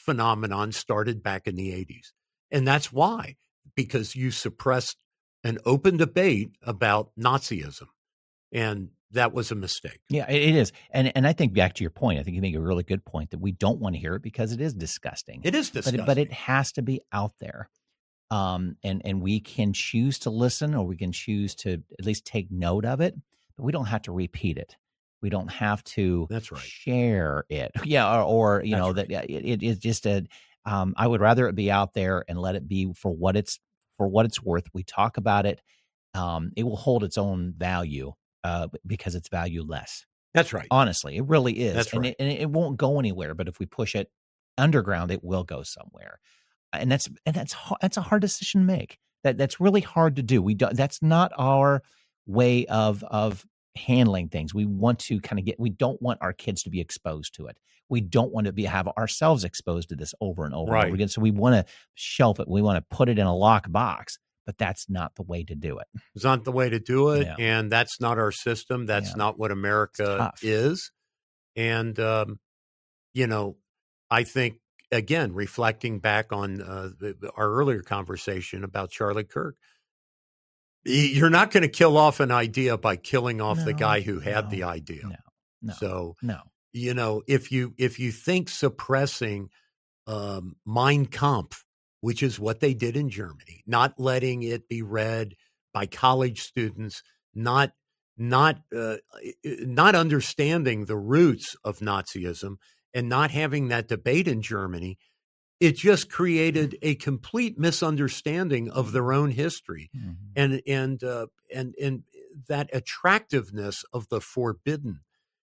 Speaker 2: phenomenon started back in the eighties. And that's why, because you suppressed an open debate about Nazism. And that was a mistake.
Speaker 1: Yeah, it, it is. And and I think back to your point, I think you make a really good point that we don't want to hear it because it is disgusting.
Speaker 2: It is disgusting.
Speaker 1: But it, but it has to be out there. Um, and, and we can choose to listen, or we can choose to at least take note of it, but we don't have to repeat it. We don't have to
Speaker 2: That's right.
Speaker 1: share it. Yeah. Or, or you
Speaker 2: That's
Speaker 1: know,
Speaker 2: right.
Speaker 1: that it, it is just a, um, I would rather it be out there and let it be for what it's, for what it's worth. We talk about it. Um, it will hold its own value, uh, because it's valueless.
Speaker 2: That's right.
Speaker 1: Honestly, it really is.
Speaker 2: That's
Speaker 1: and,
Speaker 2: right.
Speaker 1: it, and it won't go anywhere, but if we push it underground, it will go somewhere. And that's, and that's, that's a hard decision to make. That that's really hard to do. We do, that's not our way of, of handling things. We want to kind of get, we don't want our kids to be exposed to it. We don't want to be, have ourselves exposed to this over and over
Speaker 2: Right.
Speaker 1: and over again. So we want to shelf it. We want to put it in a lock box, but that's not the way to do it.
Speaker 2: It's not the way to do it.
Speaker 1: No.
Speaker 2: And that's not our system. That's
Speaker 1: Yeah.
Speaker 2: not what America is. And, um, you know, I think, again, reflecting back on uh, the, our earlier conversation about Charlie Kirk, you're not going to kill off an idea by killing off
Speaker 1: No,
Speaker 2: the guy who had
Speaker 1: no,
Speaker 2: the idea.
Speaker 1: No, no,
Speaker 2: So,
Speaker 1: no.
Speaker 2: you know, if you if you think suppressing um, Mein Kampf, which is what they did in Germany, not letting it be read by college students, not not uh, not understanding the roots of Nazism, and not having that debate in Germany, it just created a complete misunderstanding of their own history,
Speaker 1: Mm-hmm.
Speaker 2: and and uh, and and that attractiveness of the forbidden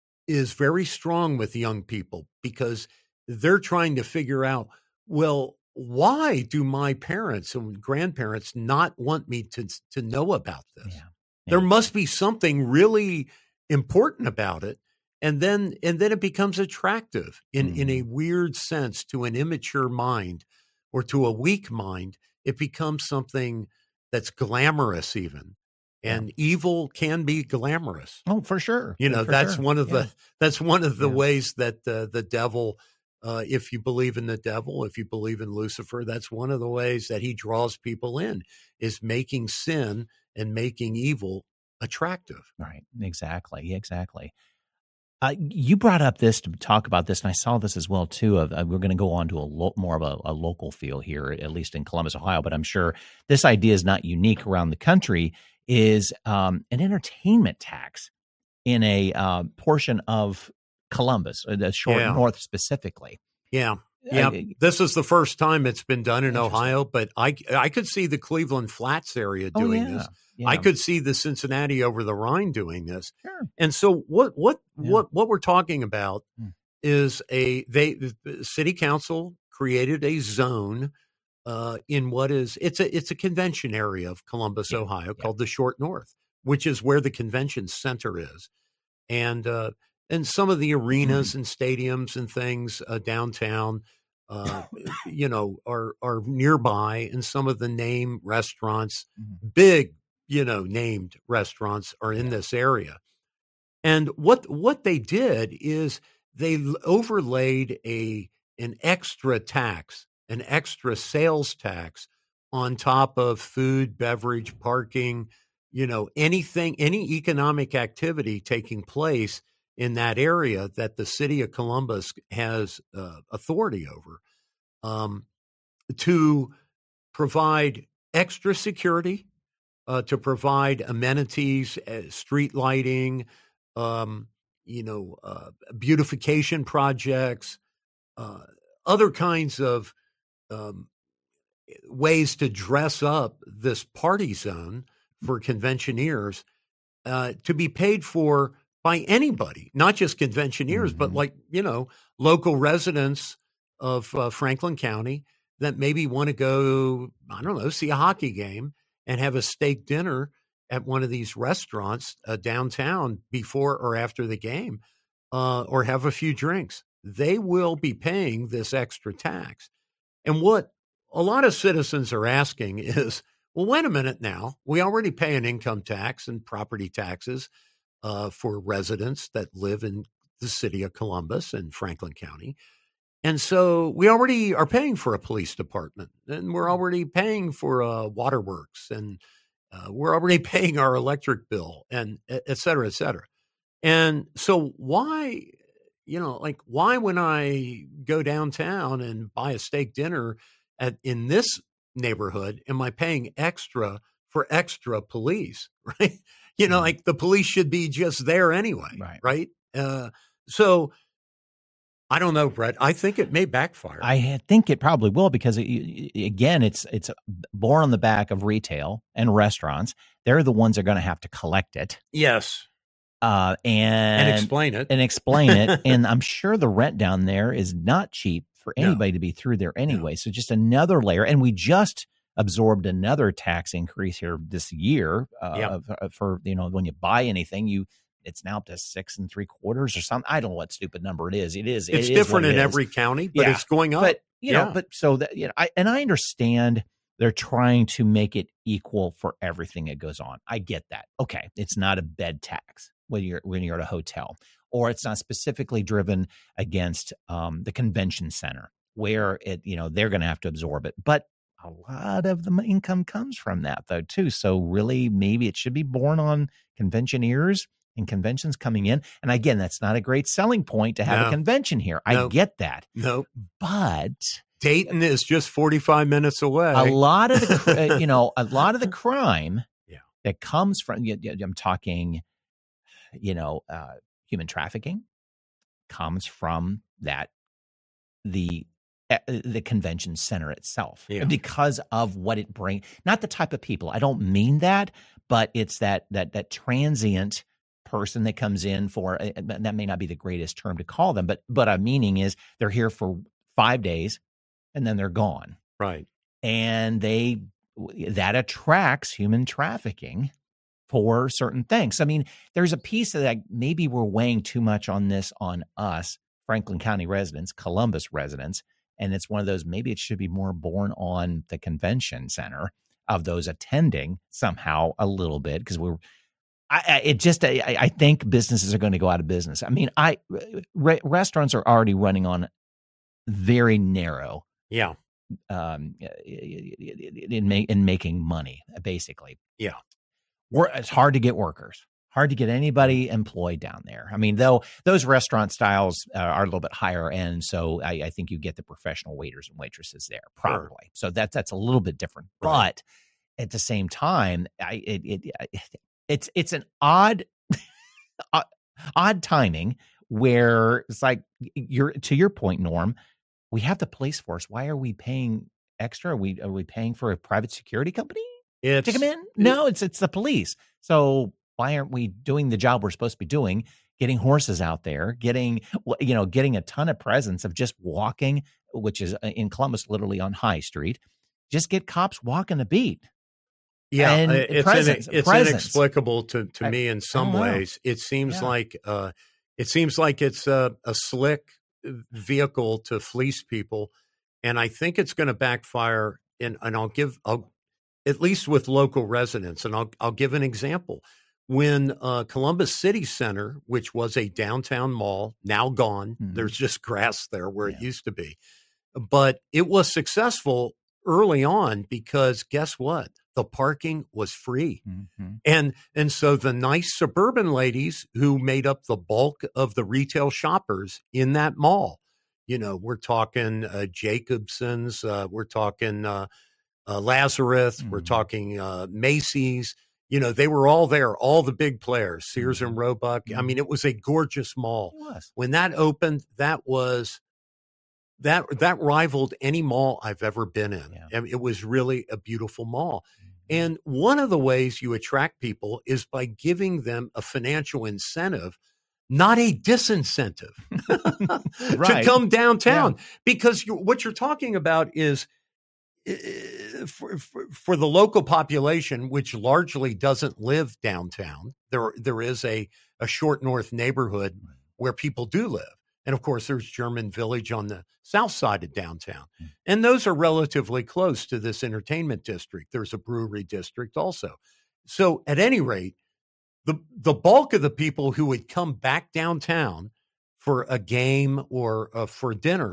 Speaker 2: is very strong with young people because they're trying to figure out, well, why do my parents and grandparents not want me to to know about this?
Speaker 1: Yeah.
Speaker 2: There must be something really important about it. And then and then it becomes attractive in,
Speaker 1: Mm-hmm.
Speaker 2: in a weird sense to an immature mind or to a weak mind. It becomes something that's glamorous even. And yeah. evil can be glamorous.
Speaker 1: Oh, for sure.
Speaker 2: You know,
Speaker 1: for
Speaker 2: that's
Speaker 1: sure.
Speaker 2: one of
Speaker 1: yeah.
Speaker 2: the that's one of the
Speaker 1: yeah.
Speaker 2: ways that the, the devil, uh, if you believe in the devil, if you believe in Lucifer, that's one of the ways that he draws people in, is making sin and making evil attractive.
Speaker 1: Right. Exactly. Exactly. Uh, you brought up this to talk about this, and I saw this as well too. Of uh, we're going to go on to a lo- more of a, a local feel here, at least in Columbus, Ohio. But I'm sure this idea is not unique around the country. Is um, an entertainment tax in a uh, portion of Columbus, the short
Speaker 2: Yeah.
Speaker 1: north specifically.
Speaker 2: Yeah. Yeah,
Speaker 1: I,
Speaker 2: this is the first time it's been done in Ohio, but I I could see the Cleveland Flats area doing
Speaker 1: oh, yeah.
Speaker 2: this.
Speaker 1: Yeah.
Speaker 2: I could see the Cincinnati over the Rhine doing this.
Speaker 1: Sure.
Speaker 2: And so what what
Speaker 1: Yeah.
Speaker 2: what what we're talking about
Speaker 1: Hmm.
Speaker 2: is a they the city council created a zone uh, in what is it's a it's a convention area of Columbus,
Speaker 1: Yeah.
Speaker 2: Ohio,
Speaker 1: Yeah.
Speaker 2: called the Short North, which is where the convention center is, and uh, and some of the arenas and stadiums and things uh, downtown. Uh, you know, are are nearby, and some of the name restaurants,
Speaker 1: Mhm.
Speaker 2: big, you know, named restaurants are in
Speaker 1: Yeah.
Speaker 2: this area. And what what they did is they l- overlaid a an extra tax, an extra sales tax on top of food, beverage, parking, you know, anything, any economic activity taking place in that area that the city of Columbus has uh, authority over, um, to provide extra security, uh, to provide amenities, uh, street lighting, um, you know, uh, beautification projects, uh, other kinds of um, ways to dress up this party zone for conventioneers, uh, to be paid for by anybody, not just conventioneers, but
Speaker 1: Mhm.
Speaker 2: like, you know, local residents of uh, Franklin County that maybe want to go, I don't know, see a hockey game and have a steak dinner at one of these restaurants uh, downtown before or after the game, uh, or have a few drinks. They will be paying this extra tax. And what a lot of citizens are asking is, well, wait a minute now. We already pay an income tax and property taxes uh, for residents that live in the city of Columbus and Franklin County. And so we already are paying for a police department, and we're already paying for uh, waterworks, and uh, we're already paying our electric bill, and et et cetera, et cetera. And so why, you know, like why when I go downtown and buy a steak dinner at in this neighborhood, am I paying extra for extra police, right? You know,
Speaker 1: Mm.
Speaker 2: like the police should be just there anyway,
Speaker 1: Right.
Speaker 2: right? Uh, so I don't know, Brett. I think it may backfire.
Speaker 1: I ha- think it probably will because, it, y- again, it's it's born on the back of retail and restaurants. They're the ones that are going to have to collect it
Speaker 2: yes,
Speaker 1: uh, and,
Speaker 2: and explain it.
Speaker 1: and explain it. And I'm sure the rent down there is not cheap for
Speaker 2: No.
Speaker 1: anybody to be through there anyway. So just another layer. And we just absorbed another tax increase here this year uh,
Speaker 2: Yeah.
Speaker 1: for, for, you know, when you buy anything, you it's now up to six and three quarters or something. I don't know what stupid number it is. It is.
Speaker 2: It's
Speaker 1: it is
Speaker 2: different
Speaker 1: what it
Speaker 2: in
Speaker 1: is.
Speaker 2: every county, but
Speaker 1: Yeah.
Speaker 2: it's going up.
Speaker 1: But you know,
Speaker 2: Yeah.
Speaker 1: but so that you know, I and I understand they're trying to make it equal for everything that goes on. I get that. Okay, it's not a bed tax when you're when you're at a hotel, or it's not specifically driven against um, the convention center where it you know they're going to have to absorb it, but a lot of the income comes from that though too. So really, maybe it should be borne on conventioneers and conventions coming in. And again, that's not a great selling point to have
Speaker 2: No.
Speaker 1: a convention here.
Speaker 2: No.
Speaker 1: I get that.
Speaker 2: No,
Speaker 1: But
Speaker 2: Dayton is just forty-five minutes away.
Speaker 1: a lot of the, cr- uh, you know, a lot of the crime
Speaker 2: Yeah.
Speaker 1: that comes from, y- y- I'm talking, you know, uh, human trafficking comes from that, the, uh, the convention center itself
Speaker 2: Yeah.
Speaker 1: because of what it brings, not the type of people. I don't mean that, but it's that, that, that transient person that comes in for, uh, that may not be the greatest term to call them, but, but I'm meaning is they're here for five days and then they're gone.
Speaker 2: Right.
Speaker 1: And they, that attracts human trafficking for certain things. I mean, there's a piece of that maybe we're weighing too much on this on us, Franklin County residents, Columbus residents, and it's one of those, maybe it should be more borne on the convention center of those attending somehow a little bit, because we're, I, I, it just, I, I think businesses are going to go out of business. I mean, I re, restaurants are already running on very narrow,
Speaker 2: Yeah.
Speaker 1: um, in ma- in making money, basically.
Speaker 2: Yeah.
Speaker 1: We're, it's hard to get workers, hard to get anybody employed down there. I mean, though those restaurant styles uh, are a little bit higher end, so I, I think you get the professional waiters and waitresses there, probably.
Speaker 2: Sure.
Speaker 1: So that's that's a little bit different,
Speaker 2: Right.
Speaker 1: but at the same time, I it, it it's it's an odd odd timing where it's like you're to your point, Norm. We have the police force. Why are we paying extra? Are we are we paying for a private security company
Speaker 2: It's,
Speaker 1: to come in? No, it's it's the police. So why aren't we doing the job we're supposed to be doing? Getting horses out there, getting you know, getting a ton of presence of just walking, which is in Columbus, literally on High Street. Just get cops walking a beat.
Speaker 2: Yeah,
Speaker 1: And
Speaker 2: it's
Speaker 1: presence-
Speaker 2: inex- it's
Speaker 1: presence.
Speaker 2: inexplicable to, to
Speaker 1: I-
Speaker 2: me in some
Speaker 1: don't know.
Speaker 2: ways. It seems
Speaker 1: Yeah.
Speaker 2: like uh, it seems like it's a, a slick vehicle to fleece people, and I think it's going to backfire. And and I'll give I'll at least with local residents, and I'll I'll give an example. When uh, Columbus City Center, which was a downtown mall, now gone,
Speaker 1: Mhm.
Speaker 2: there's just grass there where
Speaker 1: Yeah.
Speaker 2: it used to be, but it was successful early on because guess what? The parking was free.
Speaker 1: Mhm.
Speaker 2: And and so the nice suburban ladies who made up the bulk of the retail shoppers in that mall, you know, we're talking uh, Jacobson's, uh, we're talking uh, uh, Lazarus, we're
Speaker 1: Mhm.
Speaker 2: talking uh, Macy's, you know, they were all there, all the big players, Sears and Roebuck. I mean, it was a gorgeous mall.
Speaker 1: It was.
Speaker 2: When that opened, that was that that rivaled any mall I've ever been in.
Speaker 1: Yeah.
Speaker 2: I mean, it was really a beautiful mall. And one of the ways you attract people is by giving them a financial incentive, not a disincentive,
Speaker 1: Right.
Speaker 2: to come downtown. Because you, what you're talking about is uh, for, for, for the local population, which largely doesn't live downtown. There, there is a, a short north neighborhood where people do live. And of course, there's German Village on the south side of downtown. And those are relatively close to this entertainment district. There's a brewery district also. So at any rate, the, the bulk of the people who would come back downtown for a game or uh, for dinner,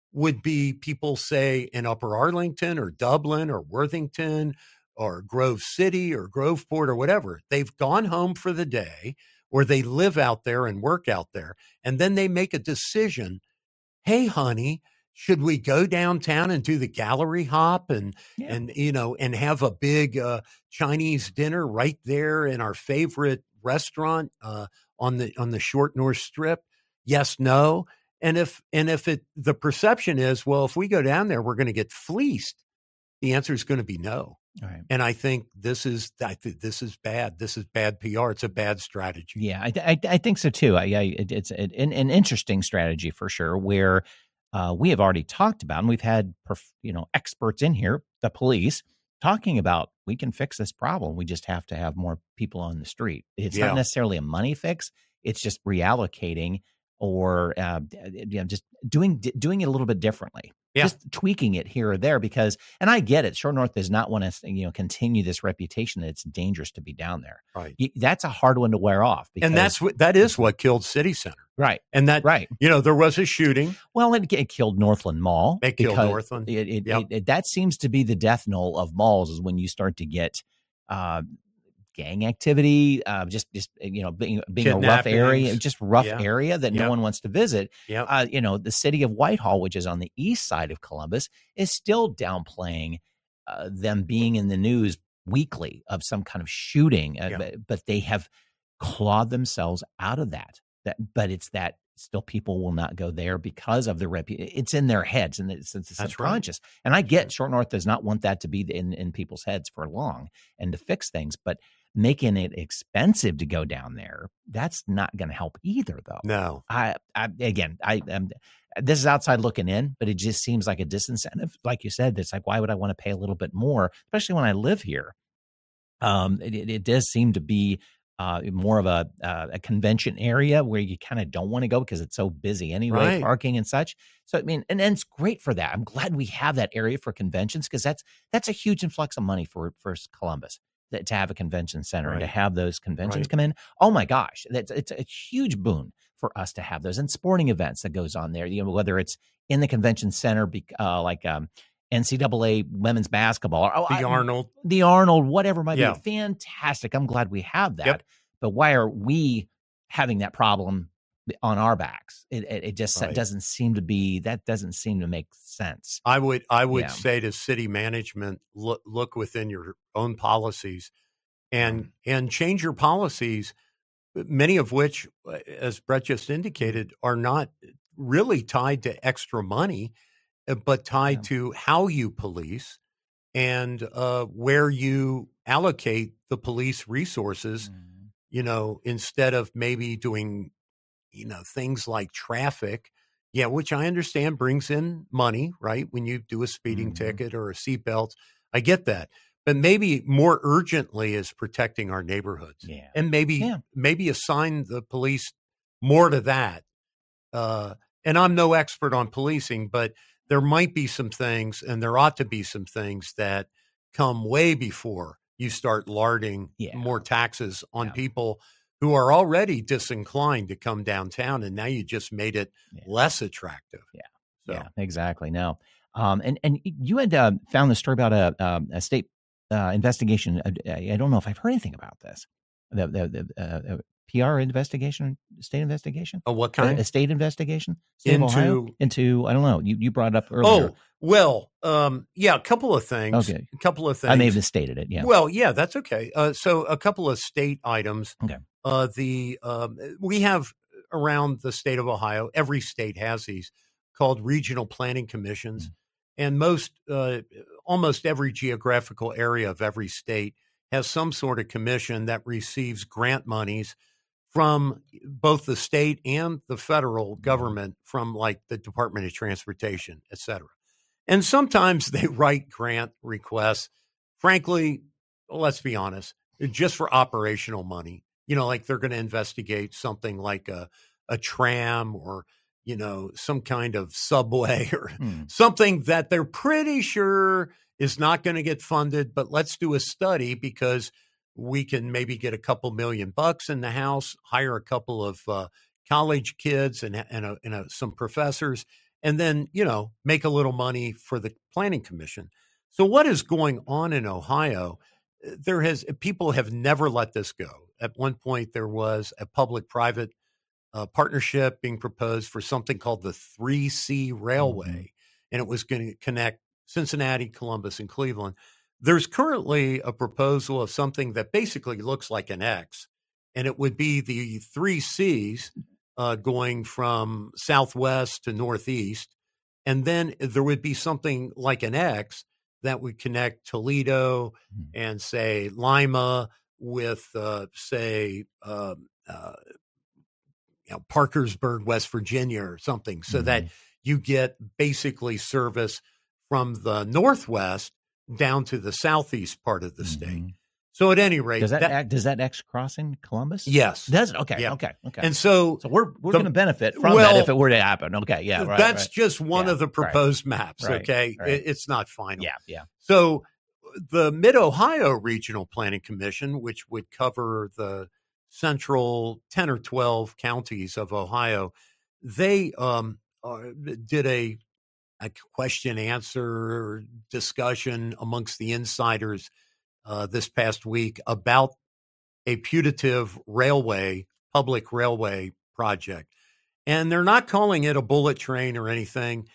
Speaker 2: would be people, say, in Upper Arlington or Dublin or Worthington or Grove City or Groveport or whatever. They've gone home for the day, or they live out there and work out there, and then they make a decision. Hey, honey, should we go downtown and do the gallery hop and, yeah. and you know, and have a big uh, Chinese dinner right there in our favorite restaurant uh, on the on the short North Strip? Yes, no. And if and if it the perception is, well, if we go down there, we're going to get fleeced, the answer is going to be no.
Speaker 1: Right.
Speaker 2: And I think this is I think this is bad. This is bad P R. It's a bad strategy.
Speaker 1: Yeah, I I, I think so too. I, I it's an, an interesting strategy for sure. Where uh, we have already talked about, and we've had you know experts in here, the police, talking about we can fix this problem. We just have to have more people on the street. It's yeah. not necessarily a money fix. It's just reallocating or uh, you know, just doing doing it a little bit differently. Yeah. Just tweaking it here or there because, and I get it, Short North does not want to, you know, continue this reputation that it's dangerous to be down there.
Speaker 2: Right.
Speaker 1: You, that's a hard one to wear off. Because,
Speaker 2: and that's what, that is what killed City Center.
Speaker 1: Right.
Speaker 2: And that,
Speaker 1: right.
Speaker 2: you know, there was a shooting.
Speaker 1: Well, it, it killed Northland Mall.
Speaker 2: It killed Northland.
Speaker 1: It, it,
Speaker 2: yep.
Speaker 1: it, it, that seems to be the death knell of malls is when you start to get, uh, gang activity, uh, just, just, you know, being, being a rough area, just rough yeah. area that yeah. no one wants to visit.
Speaker 2: Yeah.
Speaker 1: Uh, you know, the city of Whitehall, which is on the east side of Columbus, is still downplaying uh, them being in the news weekly of some kind of shooting, uh, yeah. but, but they have clawed themselves out of that. That, but it's that still people will not go there because of the reputation. It's in their heads and it's, it's subconscious. Right. And I get Short North does not want that to be in, in people's heads for long and to fix things, but making it expensive to go down there, that's not going to help either, though.
Speaker 2: No.
Speaker 1: I, I again, I um, this is outside looking in, but it just seems like a disincentive. Like you said, it's like, why would I want to pay a little bit more, especially when I live here? Um, it, it does seem to be uh, more of a uh, a convention area where you kind of don't want to go because it's so busy anyway,
Speaker 2: right.
Speaker 1: parking and such. So I mean, and, and it's great for that. I'm glad we have that area for conventions because that's that's a huge influx of money for for Columbus. That to have a convention center right. and to have those conventions right. come in. Oh my gosh, that's it's a huge boon for us to have those and sporting events that goes on there. You know, whether it's in the convention center, uh, like um, N C double A women's basketball, or oh,
Speaker 2: the
Speaker 1: I,
Speaker 2: Arnold,
Speaker 1: the Arnold, whatever might
Speaker 2: yeah.
Speaker 1: be. Fantastic. I'm glad we have that.
Speaker 2: Yep.
Speaker 1: But why are we having that problem on our backs? It, it, it just right. doesn't seem to be. That doesn't seem to make sense.
Speaker 2: I would I would
Speaker 1: yeah.
Speaker 2: say to city management, look, look within your own policies and mm. and change your policies, many of which, as Brett just indicated, are not really tied to extra money, but tied yeah. to how you police and uh, where you allocate the police resources, mm. you know, instead of maybe doing, you know, things like traffic. Yeah, which I understand brings in money, right? When you do a speeding mm-hmm. ticket or a seatbelt, I get that. But maybe more urgently is protecting our neighborhoods.
Speaker 1: Yeah.
Speaker 2: And maybe
Speaker 1: yeah.
Speaker 2: maybe assign the police more to that. Uh, and I'm no expert on policing, but there might be some things, and there ought to be some things that come way before you start larding
Speaker 1: yeah.
Speaker 2: more taxes on
Speaker 1: yeah.
Speaker 2: people who are already disinclined to come downtown, and now you just made it yeah. less attractive.
Speaker 1: Yeah,
Speaker 2: so.
Speaker 1: yeah, exactly. No, um, and and you had uh, found the story about a, um, a state uh, investigation. I, I don't know if I've heard anything about this. The the, the uh, P R investigation, state investigation.
Speaker 2: Oh, what kind?
Speaker 1: A, a state investigation state
Speaker 2: into
Speaker 1: of Ohio? Into I don't know. You you brought it up earlier.
Speaker 2: Oh. Well, um, yeah, a couple of things.
Speaker 1: Okay.
Speaker 2: A couple of things.
Speaker 1: I may have misstated it. Yeah.
Speaker 2: Well, yeah, that's okay. Uh, so a couple of state items.
Speaker 1: Okay.
Speaker 2: Uh, the um, we have around the state of Ohio. Every state has these called regional planning commissions, mm-hmm. and most, uh, almost every geographical area of every state has some sort of commission that receives grant monies from both the state and the federal government, from like the Department of Transportation, et cetera. And sometimes they write grant requests, frankly, let's be honest, just for operational money. You know, like they're going to investigate something like a, a tram or, you know, some kind of subway or hmm. something that they're pretty sure is not going to get funded. But let's do a study because we can maybe get a couple million bucks in the house, hire a couple of uh, college kids and, and, a, and a, some professors, and then, you know, make a little money for the Planning Commission. So what is going on in Ohio? There has people have never let this go. At one point, there was a public-private uh, partnership being proposed for something called the three C Railway, mm-hmm. and it was going to connect Cincinnati, Columbus, and Cleveland. There's currently a proposal of something that basically looks like an X, and it would be the three C's uh, going from southwest to northeast, and then there would be something like an X that would connect Toledo mm-hmm. and, say, Lima with, uh, say, uh, uh, you know, Parkersburg, West Virginia or something, so mm-hmm. that you get basically service from the northwest down to the southeast part of the mm-hmm. state. So at any rate,
Speaker 1: does that,
Speaker 2: that
Speaker 1: act, does that X crossing Columbus?
Speaker 2: Yes.
Speaker 1: Does it? Okay.
Speaker 2: Yeah.
Speaker 1: Okay. Okay.
Speaker 2: And so,
Speaker 1: so we're we're going to benefit from
Speaker 2: well,
Speaker 1: that if it were to happen. Okay. Yeah. Right.
Speaker 2: That's
Speaker 1: right.
Speaker 2: just one
Speaker 1: yeah,
Speaker 2: of the proposed
Speaker 1: right,
Speaker 2: maps.
Speaker 1: Right,
Speaker 2: okay.
Speaker 1: Right.
Speaker 2: It, it's not final.
Speaker 1: Yeah. Yeah.
Speaker 2: So the Mid-Ohio Regional Planning Commission, which would cover the central ten or twelve counties of Ohio, they um, uh, did a, a question answer discussion amongst the insiders uh, this past week about a putative railway, public railway project. And they're not calling it a bullet train or anything.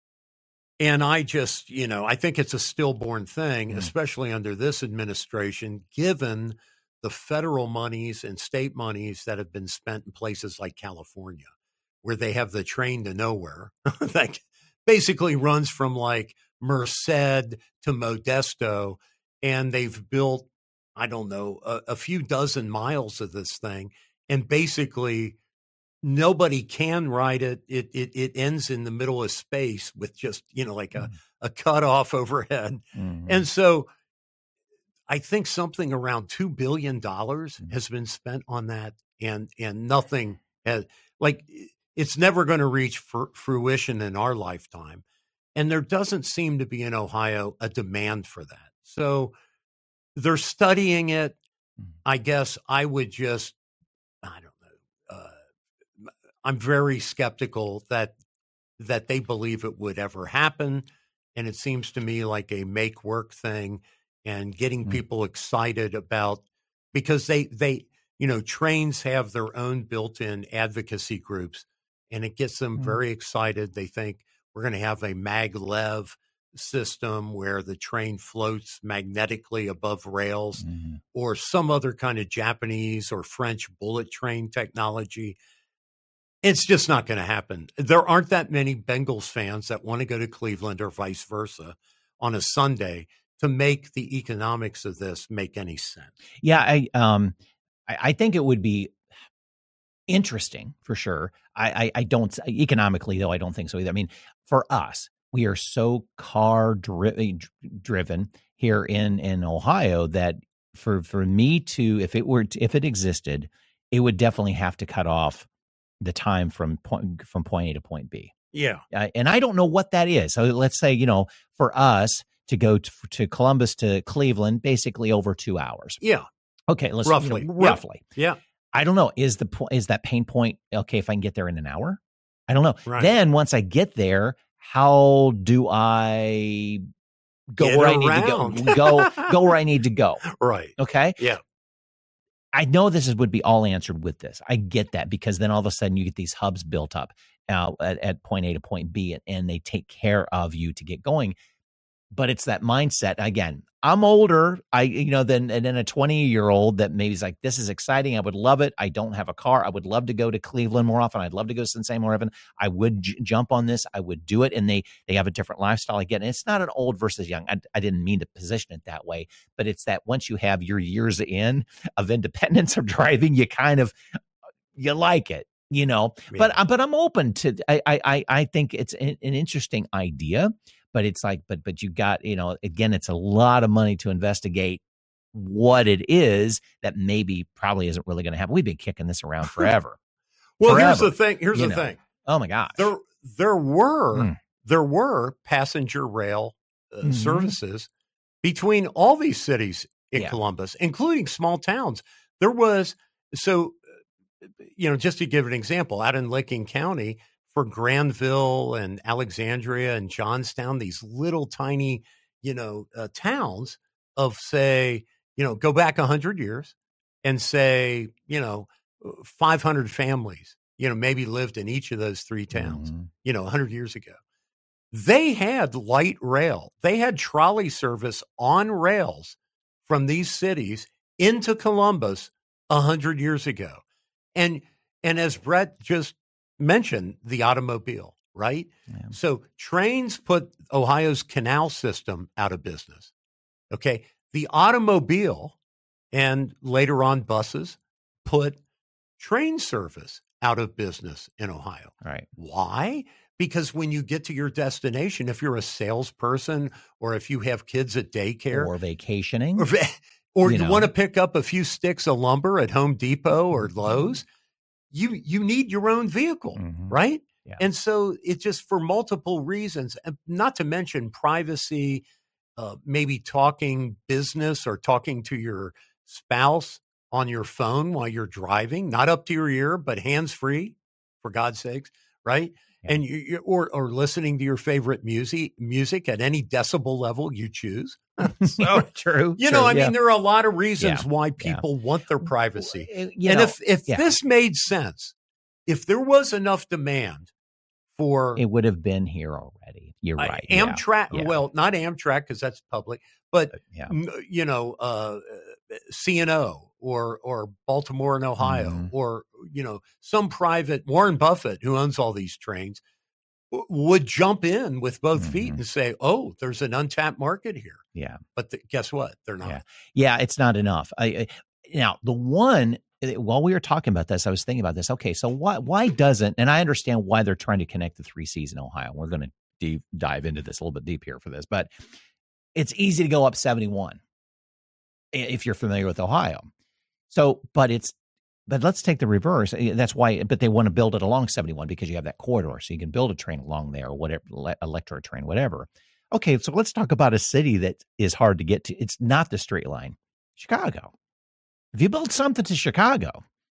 Speaker 2: And I just, you know, I think it's a stillborn thing, mm. especially under this administration, given the federal monies and state monies that have been spent in places like California, where they have the train to nowhere that basically runs from like Merced to Modesto. And they've built, I don't know, a, a few dozen miles of this thing. And basically, nobody can ride it. It it it ends in the middle of space with just, you know, like a, mm. a cutoff overhead. Mm-hmm. And so I think something around two billion dollars mm. has been spent on that. And, and nothing has, like, it's never going to reach fr- fruition in our lifetime. And there doesn't seem to be in Ohio a demand for that. So they're studying it. Mm. I guess I would just, I don't know. Uh, I'm very skeptical that that they believe it would ever happen. And it seems to me like a make work thing and getting mm-hmm. people excited about, because they, they, you know, trains have their own built-in advocacy groups, and it gets them mm-hmm. very excited. They think we're going to have a maglev system where the train floats magnetically above rails mm-hmm. or some other kind of Japanese or French bullet train technology. It's just not going to happen. There aren't that many Bengals fans that want to go to Cleveland or vice versa on a Sunday to make the economics of this make any sense.
Speaker 1: Yeah, I um, I, I think it would be interesting for sure. I, I, I don't economically though. I don't think so either. I mean, for us, we are so car dri- driven here in in Ohio that for for me to, if it were to, if it existed, it would definitely have to cut off the time from point from point A to point B.
Speaker 2: Yeah.
Speaker 1: Uh, and I don't know what that is. So let's say, you know, for us to go to, to Columbus to Cleveland, basically over two hours.
Speaker 2: Yeah.
Speaker 1: Okay. Let's
Speaker 2: roughly,
Speaker 1: you know, roughly.
Speaker 2: Yeah. yeah.
Speaker 1: I don't know. Is the point, is that pain point, okay, if I can get there in an hour? I don't know.
Speaker 2: Right.
Speaker 1: Then once I get there, how do I go
Speaker 2: get
Speaker 1: where
Speaker 2: around.
Speaker 1: I need to go? Go, go where I need to go.
Speaker 2: Right.
Speaker 1: Okay.
Speaker 2: Yeah.
Speaker 1: I know this is, would be all answered with this. I get that, because then all of a sudden you get these hubs built up uh, at, at point A to point B, and, and they take care of you to get going. But it's that mindset. Again, I'm older, I you know, than and then a twenty year old that maybe is like, this is exciting. I would love it. I don't have a car. I would love to go to Cleveland more often. I'd love to go to Cincinnati more often. I would j- jump on this. I would do it. And they they have a different lifestyle. Again, it's not an old versus young. I, I didn't mean to position it that way, but it's that once you have your years in of independence of driving, you kind of you like it, you know. Yeah. But but I'm open to. I I I think it's an, an interesting idea. But it's like, but but you got, you know, again, it's a lot of money to investigate what it is that maybe probably isn't really going to happen. We've been kicking this around forever.
Speaker 2: well,
Speaker 1: forever,
Speaker 2: here's the thing. Here's the
Speaker 1: know.
Speaker 2: thing.
Speaker 1: Oh my gosh.
Speaker 2: There there were mm. there were passenger rail uh, mm-hmm. services between all these cities in yeah. Columbus, including small towns. There was, so, you know, just to give an example, out in Licking County, for Granville and Alexandria and Johnstown, these little tiny, you know, uh, towns of, say, you know, go back one hundred years and say, you know, five hundred families, you know, maybe lived in each of those three towns, mm-hmm. you know, one hundred years ago. They had light rail. They had trolley service on rails from these cities into Columbus one hundred years ago. And and as Brett just mentioned, the automobile, right? Yeah. So trains put Ohio's canal system out of business. Okay. The automobile and later on buses put train service out of business in Ohio.
Speaker 1: Right.
Speaker 2: Why? Because when you get to your destination, if you're a salesperson or if you have kids at daycare
Speaker 1: or vacationing
Speaker 2: or, or you, you know. want to pick up a few sticks of lumber at Home Depot or Lowe's, you you need your own vehicle, mm-hmm. right?
Speaker 1: Yeah.
Speaker 2: And so it's just for multiple reasons, not to mention privacy, uh, maybe talking business or talking to your spouse on your phone while you're driving, not up to your ear, but hands-free, for God's sakes, right? Yeah. And you, you or or listening to your favorite music music at any decibel level you choose.
Speaker 1: So true.
Speaker 2: You
Speaker 1: true,
Speaker 2: know, I
Speaker 1: yeah.
Speaker 2: mean, there are a lot of reasons
Speaker 1: yeah.
Speaker 2: why people
Speaker 1: yeah.
Speaker 2: want their privacy.
Speaker 1: You
Speaker 2: and
Speaker 1: know,
Speaker 2: if if
Speaker 1: yeah.
Speaker 2: this made sense, if there was enough demand for,
Speaker 1: it would have been here already. You're
Speaker 2: uh,
Speaker 1: right.
Speaker 2: Amtrak.
Speaker 1: Yeah.
Speaker 2: Well, not Amtrak because that's public, but
Speaker 1: uh, yeah.
Speaker 2: you know, uh, C and O or or Baltimore and Ohio, mm-hmm. or you know, some private Warren Buffett who owns all these trains w- would jump in with both mm-hmm. feet and say, "Oh, there's an untapped market here."
Speaker 1: Yeah,
Speaker 2: but the, guess what? They're not.
Speaker 1: Yeah, yeah it's not enough. I, I now the one. While we were talking about this, I was thinking about this. Okay, so why why doesn't, and I understand why they're trying to connect the three C's in Ohio. We're going to deep, dive into this a little bit deep here for this, but it's easy to go up seventy-one if you're familiar with Ohio. So, but it's, but let's take the reverse. That's why, but they want to build it along seventy-one because you have that corridor. So you can build a train along there or whatever, electric train, whatever. Okay, so let's talk about a city that is hard to get to. It's not the straight line. Chicago. If you build something to Chicago,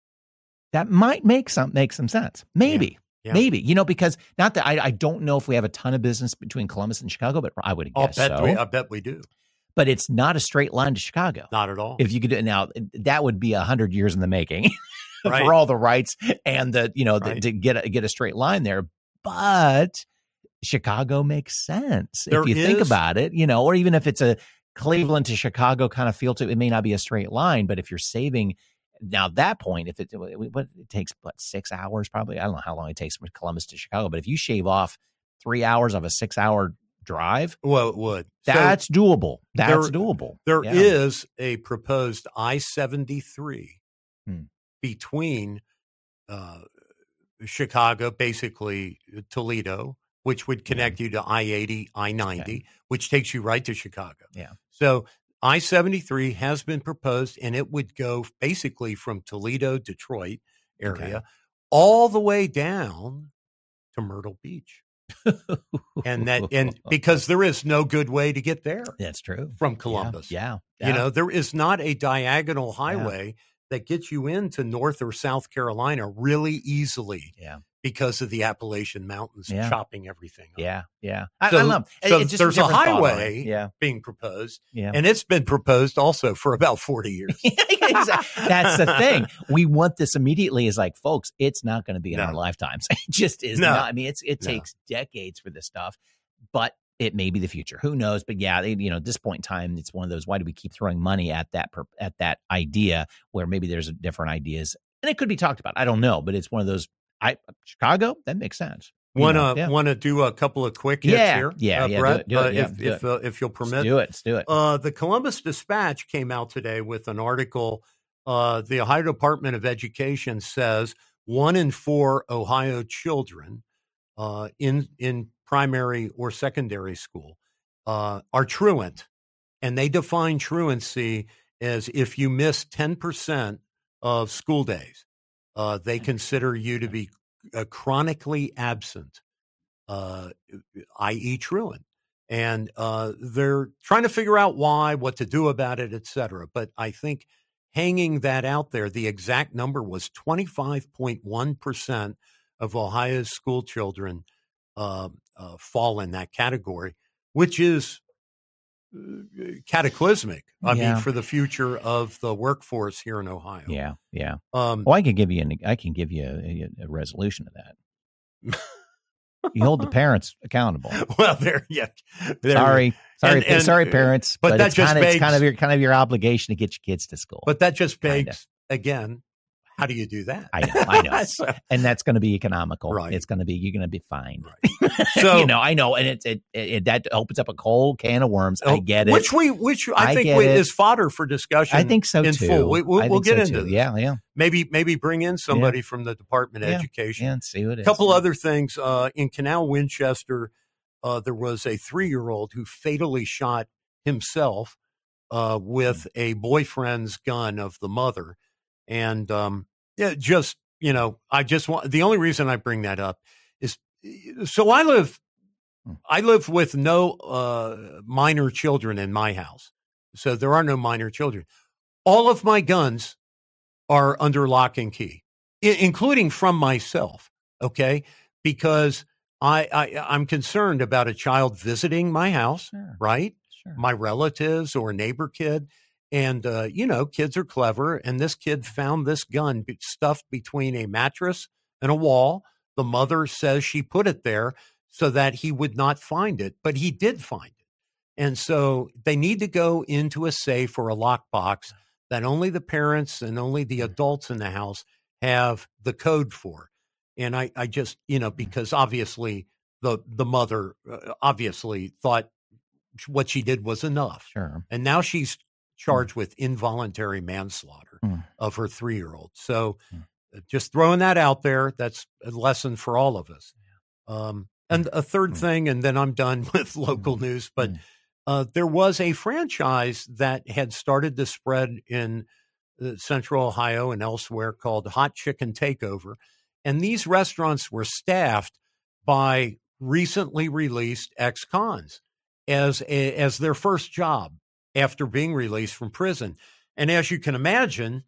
Speaker 1: that might make some make some sense. Maybe, yeah. Yeah. maybe, you know, because not that I, I don't know if we have a ton of business between Columbus and Chicago, but I would guess
Speaker 2: I'll bet
Speaker 1: so.
Speaker 2: We, I bet we do.
Speaker 1: But it's not a straight line to Chicago.
Speaker 2: Not at all.
Speaker 1: If you could do it now, that would be a hundred years in the making
Speaker 2: right.
Speaker 1: for all the rights and the, you know,
Speaker 2: right.
Speaker 1: the, to get a, get a straight line there. But Chicago makes sense
Speaker 2: there
Speaker 1: if you
Speaker 2: is,
Speaker 1: think about it, you know, or even if it's a Cleveland to Chicago kind of feel to it, may not be a straight line, but if you're saving now at that point, if it, what it takes, what, six hours probably, I don't know how long it takes from Columbus to Chicago, but if you shave off three hours of a six hour drive,
Speaker 2: well, it would.
Speaker 1: That's so doable. That's
Speaker 2: there,
Speaker 1: doable.
Speaker 2: There
Speaker 1: yeah.
Speaker 2: is a proposed I seventy-three
Speaker 1: hmm.
Speaker 2: between uh, Chicago, basically Toledo, which would connect yeah. you to I eighty, I ninety, okay. which takes you right to Chicago.
Speaker 1: Yeah.
Speaker 2: So I seventy-three has been proposed, and it would go basically from Toledo, Detroit area, okay. all the way down to Myrtle Beach. and that, and because there is no good way to get there.
Speaker 1: That's true.
Speaker 2: From Columbus.
Speaker 1: Yeah. yeah, yeah.
Speaker 2: You know, there is not a diagonal highway yeah. that gets you into North or South Carolina really easily.
Speaker 1: Yeah.
Speaker 2: Because of the Appalachian Mountains
Speaker 1: yeah.
Speaker 2: chopping everything up.
Speaker 1: Yeah, yeah.
Speaker 2: So,
Speaker 1: I, I love
Speaker 2: so
Speaker 1: it. Just
Speaker 2: there's a highway
Speaker 1: yeah.
Speaker 2: being proposed,
Speaker 1: yeah.
Speaker 2: and it's been proposed also for about forty years.
Speaker 1: That's the thing. We want this immediately is like, folks, it's not going to be in
Speaker 2: no.
Speaker 1: our lifetimes. It just is
Speaker 2: no.
Speaker 1: not. I mean, it's it
Speaker 2: no.
Speaker 1: takes decades for this stuff, but it may be the future. Who knows? But yeah, you know, at this point in time, it's one of those, why do we keep throwing money at that, at that idea where maybe there's different ideas and it could be talked about. I don't know, but it's one of those, I Chicago, that makes sense.
Speaker 2: Want to yeah. want to do a couple of quick hits
Speaker 1: yeah,
Speaker 2: here,
Speaker 1: yeah,
Speaker 2: uh,
Speaker 1: yeah,
Speaker 2: Brett,
Speaker 1: do it, do it,
Speaker 2: uh,
Speaker 1: yeah,
Speaker 2: if
Speaker 1: do
Speaker 2: if,
Speaker 1: it.
Speaker 2: uh, if you'll permit.
Speaker 1: Let's do it. Let's do it.
Speaker 2: Uh, the Columbus Dispatch came out today with an article. Uh, the Ohio Department of Education says one in four Ohio children uh, in in primary or secondary school uh, are truant, and they define truancy as if you miss ten percent of school days. Uh, they consider you to be uh, chronically absent, uh, that is truant. And uh, they're trying to figure out why, what to do about it, et cetera. But I think hanging that out there, the exact number was twenty-five point one percent of Ohio's school children uh, uh, fall in that category, which is cataclysmic. I
Speaker 1: Yeah.
Speaker 2: mean, for the future of the workforce here in Ohio.
Speaker 1: Yeah, yeah.
Speaker 2: Um,
Speaker 1: Well, I can give you an I can give you a, a resolution to that. You hold the parents accountable.
Speaker 2: well, there, yeah. There,
Speaker 1: Sorry, sorry,
Speaker 2: And- and-
Speaker 1: sorry, parents.
Speaker 2: but
Speaker 1: But,
Speaker 2: that
Speaker 1: it's
Speaker 2: just
Speaker 1: kind of it's kind
Speaker 2: begs-
Speaker 1: of your kind of your obligation to get your kids to school.
Speaker 2: But that just
Speaker 1: Kinda.
Speaker 2: begs again. How do you do that?
Speaker 1: I know, I know.
Speaker 2: So-
Speaker 1: And that's going to be economical.
Speaker 2: Right.
Speaker 1: It's going to be you're going to be fined.
Speaker 2: Right. So
Speaker 1: you know, I know, and it, it, it that opens up a whole can of worms. I get it.
Speaker 2: Which we, which I,
Speaker 1: I
Speaker 2: think
Speaker 1: get
Speaker 2: we,
Speaker 1: it.
Speaker 2: is fodder for discussion.
Speaker 1: I think so
Speaker 2: in
Speaker 1: too.
Speaker 2: full. We, we'll
Speaker 1: I
Speaker 2: we'll
Speaker 1: think
Speaker 2: get
Speaker 1: so
Speaker 2: into
Speaker 1: too.
Speaker 2: this.
Speaker 1: Yeah, yeah,
Speaker 2: Maybe maybe bring in somebody from the Department of
Speaker 1: Yeah.
Speaker 2: Education.
Speaker 1: yeah. And see what it
Speaker 2: A
Speaker 1: is.
Speaker 2: couple other things. Uh, in Canal Winchester, uh, there was a three-year-old who fatally shot himself uh, with a boyfriend's gun of the mother. And um, yeah, just, you know, I just want, the only reason I bring that up is, so I live, I live with no uh, minor children in my house. So there are no minor children. All of my guns are under lock and key, I- including from myself. Okay. Because I, I, I'm concerned about a child visiting my house,
Speaker 1: Sure,
Speaker 2: right?
Speaker 1: sure.
Speaker 2: My relatives or a neighbor kid. And, uh, you know, kids are clever. And this kid found this gun be- stuffed between a mattress and a wall. The mother says she put it there so that he would not find it, but he did find it. And so they need to go into a safe or a lockbox that only the parents and only the adults in the house have the code for. And I, I just, you know, because obviously the, the mother uh, obviously thought what she did was enough.
Speaker 1: Sure.
Speaker 2: And now she's charged with involuntary manslaughter
Speaker 1: Mm.
Speaker 2: of her three-year-old. So
Speaker 1: Mm.
Speaker 2: uh, just throwing that out there, that's a lesson for all of us. Um, and a third
Speaker 1: Mm.
Speaker 2: thing, and then I'm done with local
Speaker 1: Mm.
Speaker 2: news, but
Speaker 1: Mm.
Speaker 2: uh, there was a franchise that had started to spread in uh, Central Ohio and elsewhere called Hot Chicken Takeover. And these restaurants were staffed by recently released ex-cons as a, as their first job after being released from prison. And as you can imagine,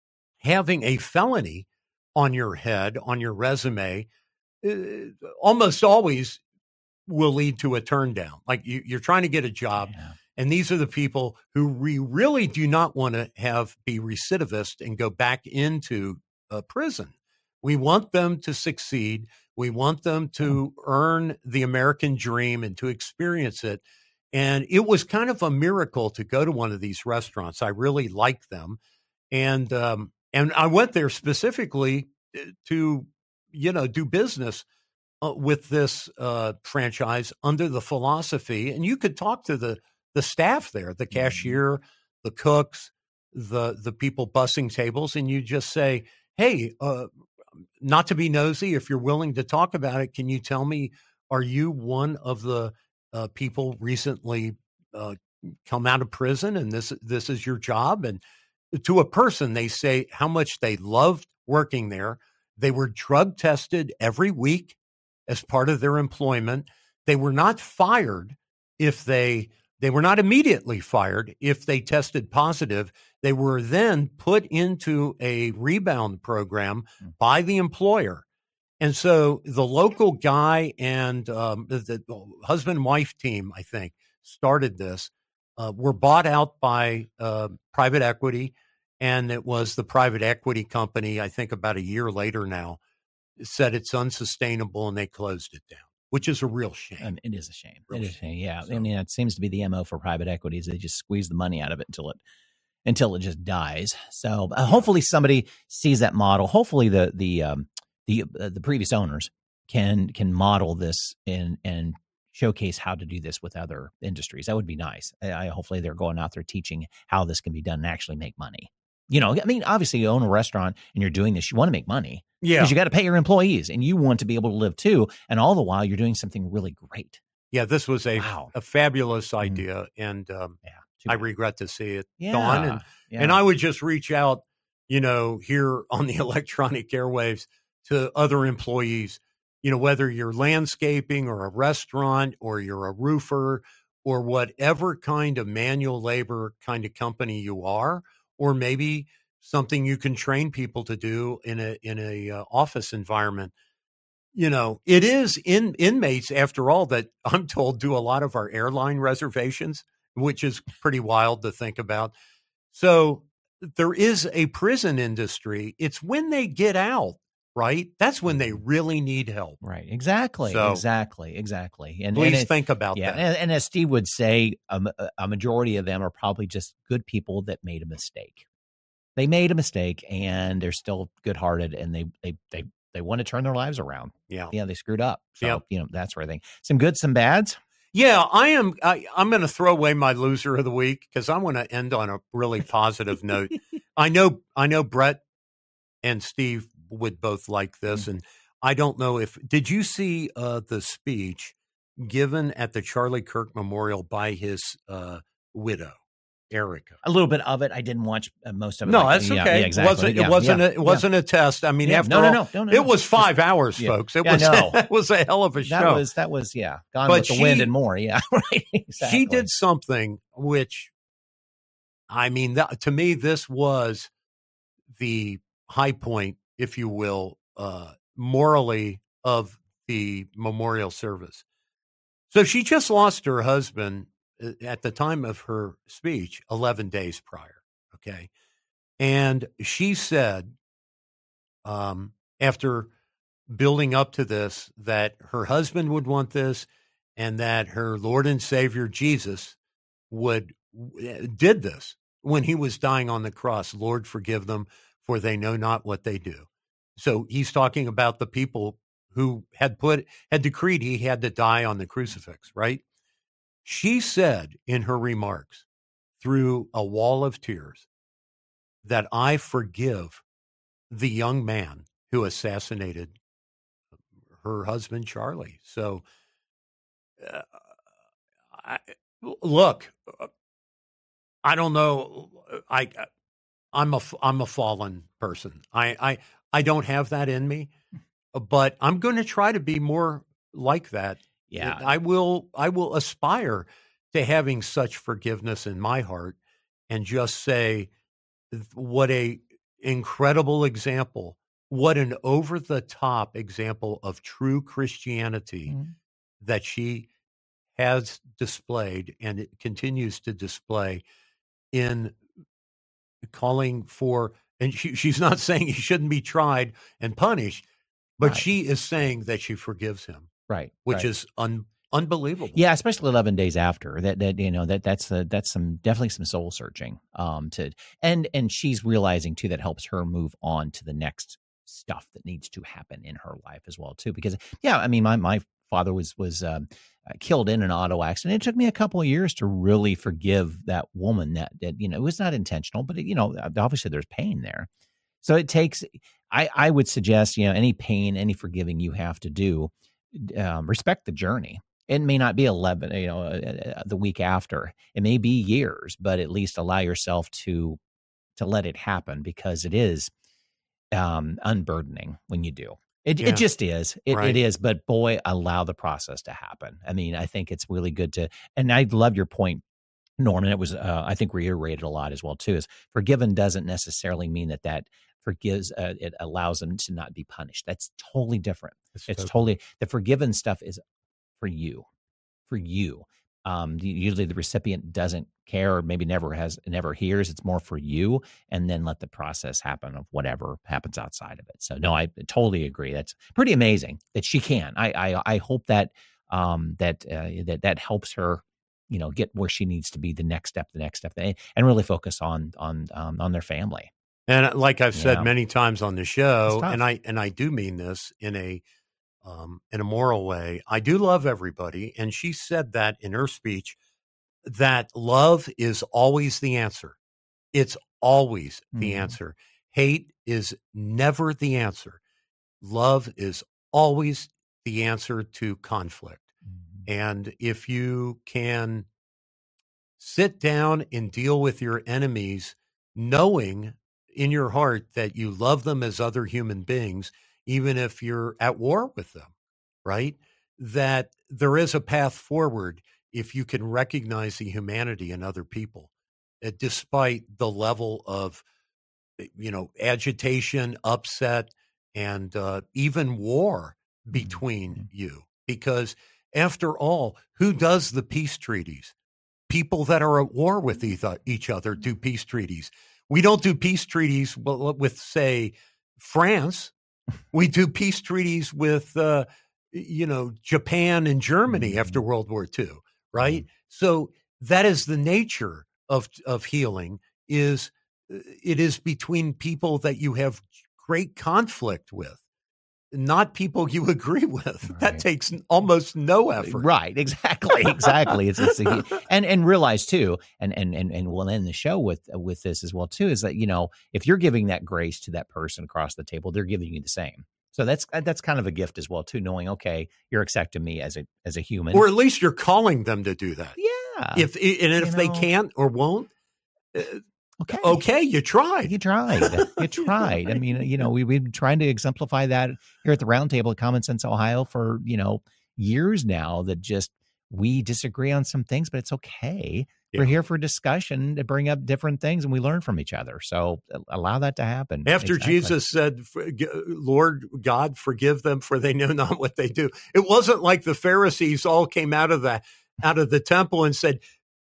Speaker 2: having a felony on your head, on your resume, uh, almost always will lead to a turn down. Like you, you're trying to get a job.
Speaker 1: Yeah.
Speaker 2: And these are the people who we really do not want to have be recidivist and go back into uh, prison. We want them to succeed. We want them to earn the American dream and to experience it. And it was kind of a miracle to go to one of these restaurants. I really like them. And, um, and I went there specifically to, you know, do business uh, with this uh, franchise under the philosophy. And you could talk to the, the staff there, the cashier, the cooks, the, the people bussing tables, and you just say, hey, uh, not to be nosy, if you're willing to talk about it, can you tell me, are you one of the uh, people recently uh, come out of prison and this this is your job? And to a person, they say how much they loved working there. They were drug tested every week as part of their employment. They were not fired if they they were not immediately fired if they tested positive. They were then put into a rebound program by the employer. And so the local guy and um, the, the husband and wife team, I think, started this, uh, were bought out by uh, private equity. And it was the private equity company, I think about a year later now, said it's unsustainable and they closed it down, which is a real shame.
Speaker 1: Um, it is a shame.
Speaker 2: Real
Speaker 1: it is a shame. Yeah.
Speaker 2: So-
Speaker 1: I mean, it seems to be the M O for private equities. They just squeeze the money out of it until it until it just dies. So uh, hopefully somebody sees that model. Hopefully the the um, the uh, the previous owners can can model this and and showcase how to do this with other industries. That would be nice. I, I hopefully they're going out there teaching how this can be done and actually make money. You know, I mean, obviously you own a restaurant and you're doing this, you want to make money.
Speaker 2: Yeah.
Speaker 1: Because you got to pay your employees and you want to be able to live too. And all the while you're doing something really great.
Speaker 2: Yeah, this was a,
Speaker 1: Wow.
Speaker 2: a fabulous idea. And um,
Speaker 1: Yeah.
Speaker 2: I regret to see it
Speaker 1: yeah.
Speaker 2: gone. And,
Speaker 1: yeah.
Speaker 2: and I would just reach out, you know, here on the electronic airwaves to other employees, you know, whether you're landscaping or a restaurant or you're a roofer or whatever kind of manual labor kind of company you are, or maybe something you can train people to do in a in a uh, office environment. you know, it is in inmates, after all, that I'm told do a lot of our airline reservations, which is pretty wild to think about. So there is a prison industry. It's when they get out, right? That's when they really need help.
Speaker 1: Right. Exactly.
Speaker 2: So,
Speaker 1: exactly. Exactly. And
Speaker 2: please
Speaker 1: and it,
Speaker 2: think about
Speaker 1: yeah,
Speaker 2: that.
Speaker 1: And, and as Steve would say, a, a majority of them are probably just good people that made a mistake. They made a mistake, and they're still good-hearted, and they they they they want to turn their lives around.
Speaker 2: Yeah.
Speaker 1: Yeah. They screwed up. So,
Speaker 2: Yep.
Speaker 1: you know, that's where I think some good, some bads.
Speaker 2: Yeah, I am. I, I'm going to throw away my loser of the week because I want to end on a really positive note. I know, I know Brett and Steve would both like this,
Speaker 1: Mm-hmm.
Speaker 2: and I don't know if did you see uh, the speech given at the Charlie Kirk Memorial by his uh, widow, Erica?
Speaker 1: A little bit of it. I didn't watch uh, most of it.
Speaker 2: No,
Speaker 1: like,
Speaker 2: that's
Speaker 1: yeah,
Speaker 2: okay.
Speaker 1: Yeah, exactly.
Speaker 2: It wasn't.
Speaker 1: Yeah,
Speaker 2: it wasn't.
Speaker 1: yeah,
Speaker 2: a, it wasn't
Speaker 1: yeah.
Speaker 2: a test. I mean,
Speaker 1: Yeah,
Speaker 2: after
Speaker 1: no, no,
Speaker 2: all,
Speaker 1: no, no, no,
Speaker 2: it
Speaker 1: no.
Speaker 2: was five
Speaker 1: Just,
Speaker 2: hours,
Speaker 1: yeah.
Speaker 2: folks. It
Speaker 1: Yeah,
Speaker 2: was.
Speaker 1: no.
Speaker 2: It was a hell of a
Speaker 1: That
Speaker 2: show.
Speaker 1: was that was yeah. Gone
Speaker 2: But
Speaker 1: with the
Speaker 2: she-
Speaker 1: wind and more. Yeah, right. Exactly.
Speaker 2: She did something which, I mean, that, to me, this was the high point, if you will, uh, morally of the memorial service. So she just lost her husband uh, at the time of her speech, eleven days prior. Okay. And she said, um, after building up to this, that her husband would want this and that her Lord and Savior Jesus would did this when he was dying on the cross. Lord, forgive them, for they know not what they do. So he's talking about the people who had put had decreed he had to die on the crucifix, right? She said in her remarks, through a wall of tears, that I forgive the young man who assassinated her husband, Charlie. So, uh, I, look, I don't know. I, I'm a, I'm a fallen person. I, I, I don't have that in me, but I'm going to try to be more like that.
Speaker 1: Yeah.
Speaker 2: I will, I will aspire to having such forgiveness in my heart and just say, what a incredible example, what an over the top example of true Christianity
Speaker 1: Mhm.
Speaker 2: that she has displayed and it continues to display in calling for, and she, she's not saying he shouldn't be tried and punished, but
Speaker 1: Right.
Speaker 2: she is saying that she forgives him,
Speaker 1: Right.
Speaker 2: which
Speaker 1: right.
Speaker 2: is un, unbelievable.
Speaker 1: Yeah, especially eleven days after that. That you know that that's the that's some definitely some soul searching. Um, to and and she's realizing too that helps her move on to the next stuff that needs to happen in her life as well too. Because yeah, I mean my my father was was um, uh, killed in an auto accident. It took me a couple of years to really forgive that woman. That that you know it was not intentional, but it, you know obviously there's pain there. So it takes. I I would suggest you know any pain, any forgiving you have to do, um, respect the journey. It may not be eleven, you know, uh, the week after. It may be years, but at least allow yourself to to let it happen because it is um, unburdening when you do. It
Speaker 2: Yeah.
Speaker 1: it just is. It
Speaker 2: Right.
Speaker 1: it is. But boy, allow the process to happen. I mean, I think it's really good to. And I love your point, Norman. It was uh, I think reiterated a lot as well too. Is forgiven doesn't necessarily mean that that forgives. Uh, it allows them to not be punished. That's totally different.
Speaker 2: It's
Speaker 1: It's
Speaker 2: totally-
Speaker 1: totally the forgiven stuff is for you, for you. Um, usually the recipient doesn't care or maybe never has, never hears. It's more for you, and then let the process happen of whatever happens outside of it. So no, I totally agree. That's pretty amazing that she can. I I, I hope that um, that uh, that that helps her, you know, get where she needs to be. The next step, the next step, and really focus on on um, on their family.
Speaker 2: And like I've said
Speaker 1: Yeah.
Speaker 2: many times on the show,
Speaker 1: It's tough.
Speaker 2: and I and I do mean this in a um, in a moral way. I do love everybody, and she said that in her speech that love is always the answer. It's always the
Speaker 1: Mhm.
Speaker 2: answer. Hate is never the answer. Love is always the answer to conflict. And if you can sit down and deal with your enemies, knowing in your heart that you love them as other human beings, even if you're at war with them, right? That there is a path forward if you can recognize the humanity in other people, uh, despite the level of, you know, agitation, upset, and uh, even war between
Speaker 1: Mm-hmm.
Speaker 2: you. Because after all, who does the peace treaties? People that are at war with each other do peace treaties. We don't do peace treaties with, say, France. We do peace treaties with, uh, you know, Japan and Germany mm-hmm. after World War Two, right? Mm-hmm. So that is the nature of of healing. Is it is between people that you have great conflict with, not people you agree with. Right. That takes almost no effort.
Speaker 1: Right. Exactly. Exactly. It's, it's a, and, and realize too, and, and, and, and we'll end the show with, with this as well too, is that, you know, if you're giving that grace to that person across the table, they're giving you the same. So that's, that's kind of a gift as well too, knowing, okay, you're accepting me as a, as a human.
Speaker 2: Or at least you're calling them to do that.
Speaker 1: Yeah.
Speaker 2: If, and if they know, can't or won't, uh, Okay. Okay, you tried.
Speaker 1: You tried. You tried. I mean, you know, we, we've been trying to exemplify that here at the Roundtable at Common Sense Ohio for, you know, years now, that just we disagree on some things, but it's okay. Yeah. We're here for discussion to bring up different things, and we learn from each other. So allow that to happen.
Speaker 2: After exactly. Jesus said, Lord God, forgive them, for they know not what they do. It wasn't like the Pharisees all came out of the, out of the temple and said,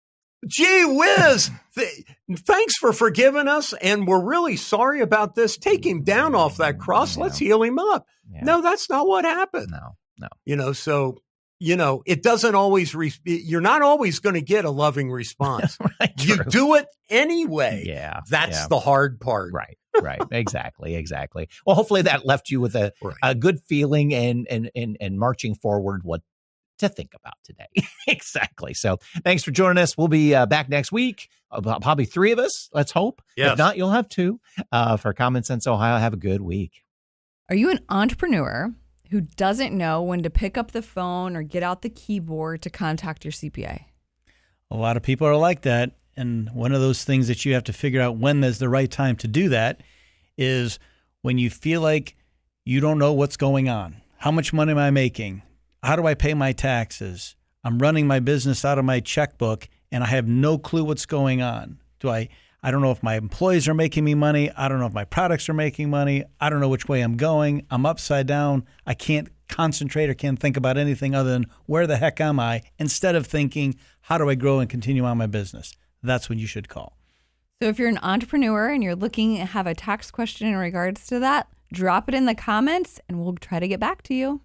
Speaker 2: gee whiz, th- thanks for forgiving us, and we're really sorry about this. Take him down off that cross. Yeah. Let's heal him up. Yeah. No, that's not what happened.
Speaker 1: No, no.
Speaker 2: You know, so, you know, it doesn't always, re- you're not always going to get a loving response. Right, you do it anyway.
Speaker 1: Yeah.
Speaker 2: That's
Speaker 1: yeah.
Speaker 2: the hard part.
Speaker 1: Right. Right. Exactly. Exactly. Well, hopefully that left you with a, right. a good feeling and, and, and, and marching forward what to think about today. Exactly. So thanks for joining us. We'll be uh, back next week. Uh, probably three of us. Let's hope.
Speaker 2: Yes.
Speaker 1: If not, you'll have two uh, for Common Sense Ohio. Have a good week.
Speaker 3: Are you an entrepreneur who doesn't know when to pick up the phone or get out the keyboard to contact your C P A?
Speaker 4: A lot of people are like that. And one of those things that you have to figure out when there's the right time to do that is when you feel like you don't know what's going on. How much money am I making? How do I pay my taxes? I'm running my business out of my checkbook, and I have no clue what's going on. Do I? I don't know if my employees are making me money. I don't know if my products are making money. I don't know which way I'm going. I'm upside down. I can't concentrate or can't think about anything other than where the heck am I, instead of thinking, how do I grow and continue on my business? That's when you should call.
Speaker 3: So if you're an entrepreneur and you're looking to have a tax question in regards to that, drop it in the comments and we'll try to get back to you.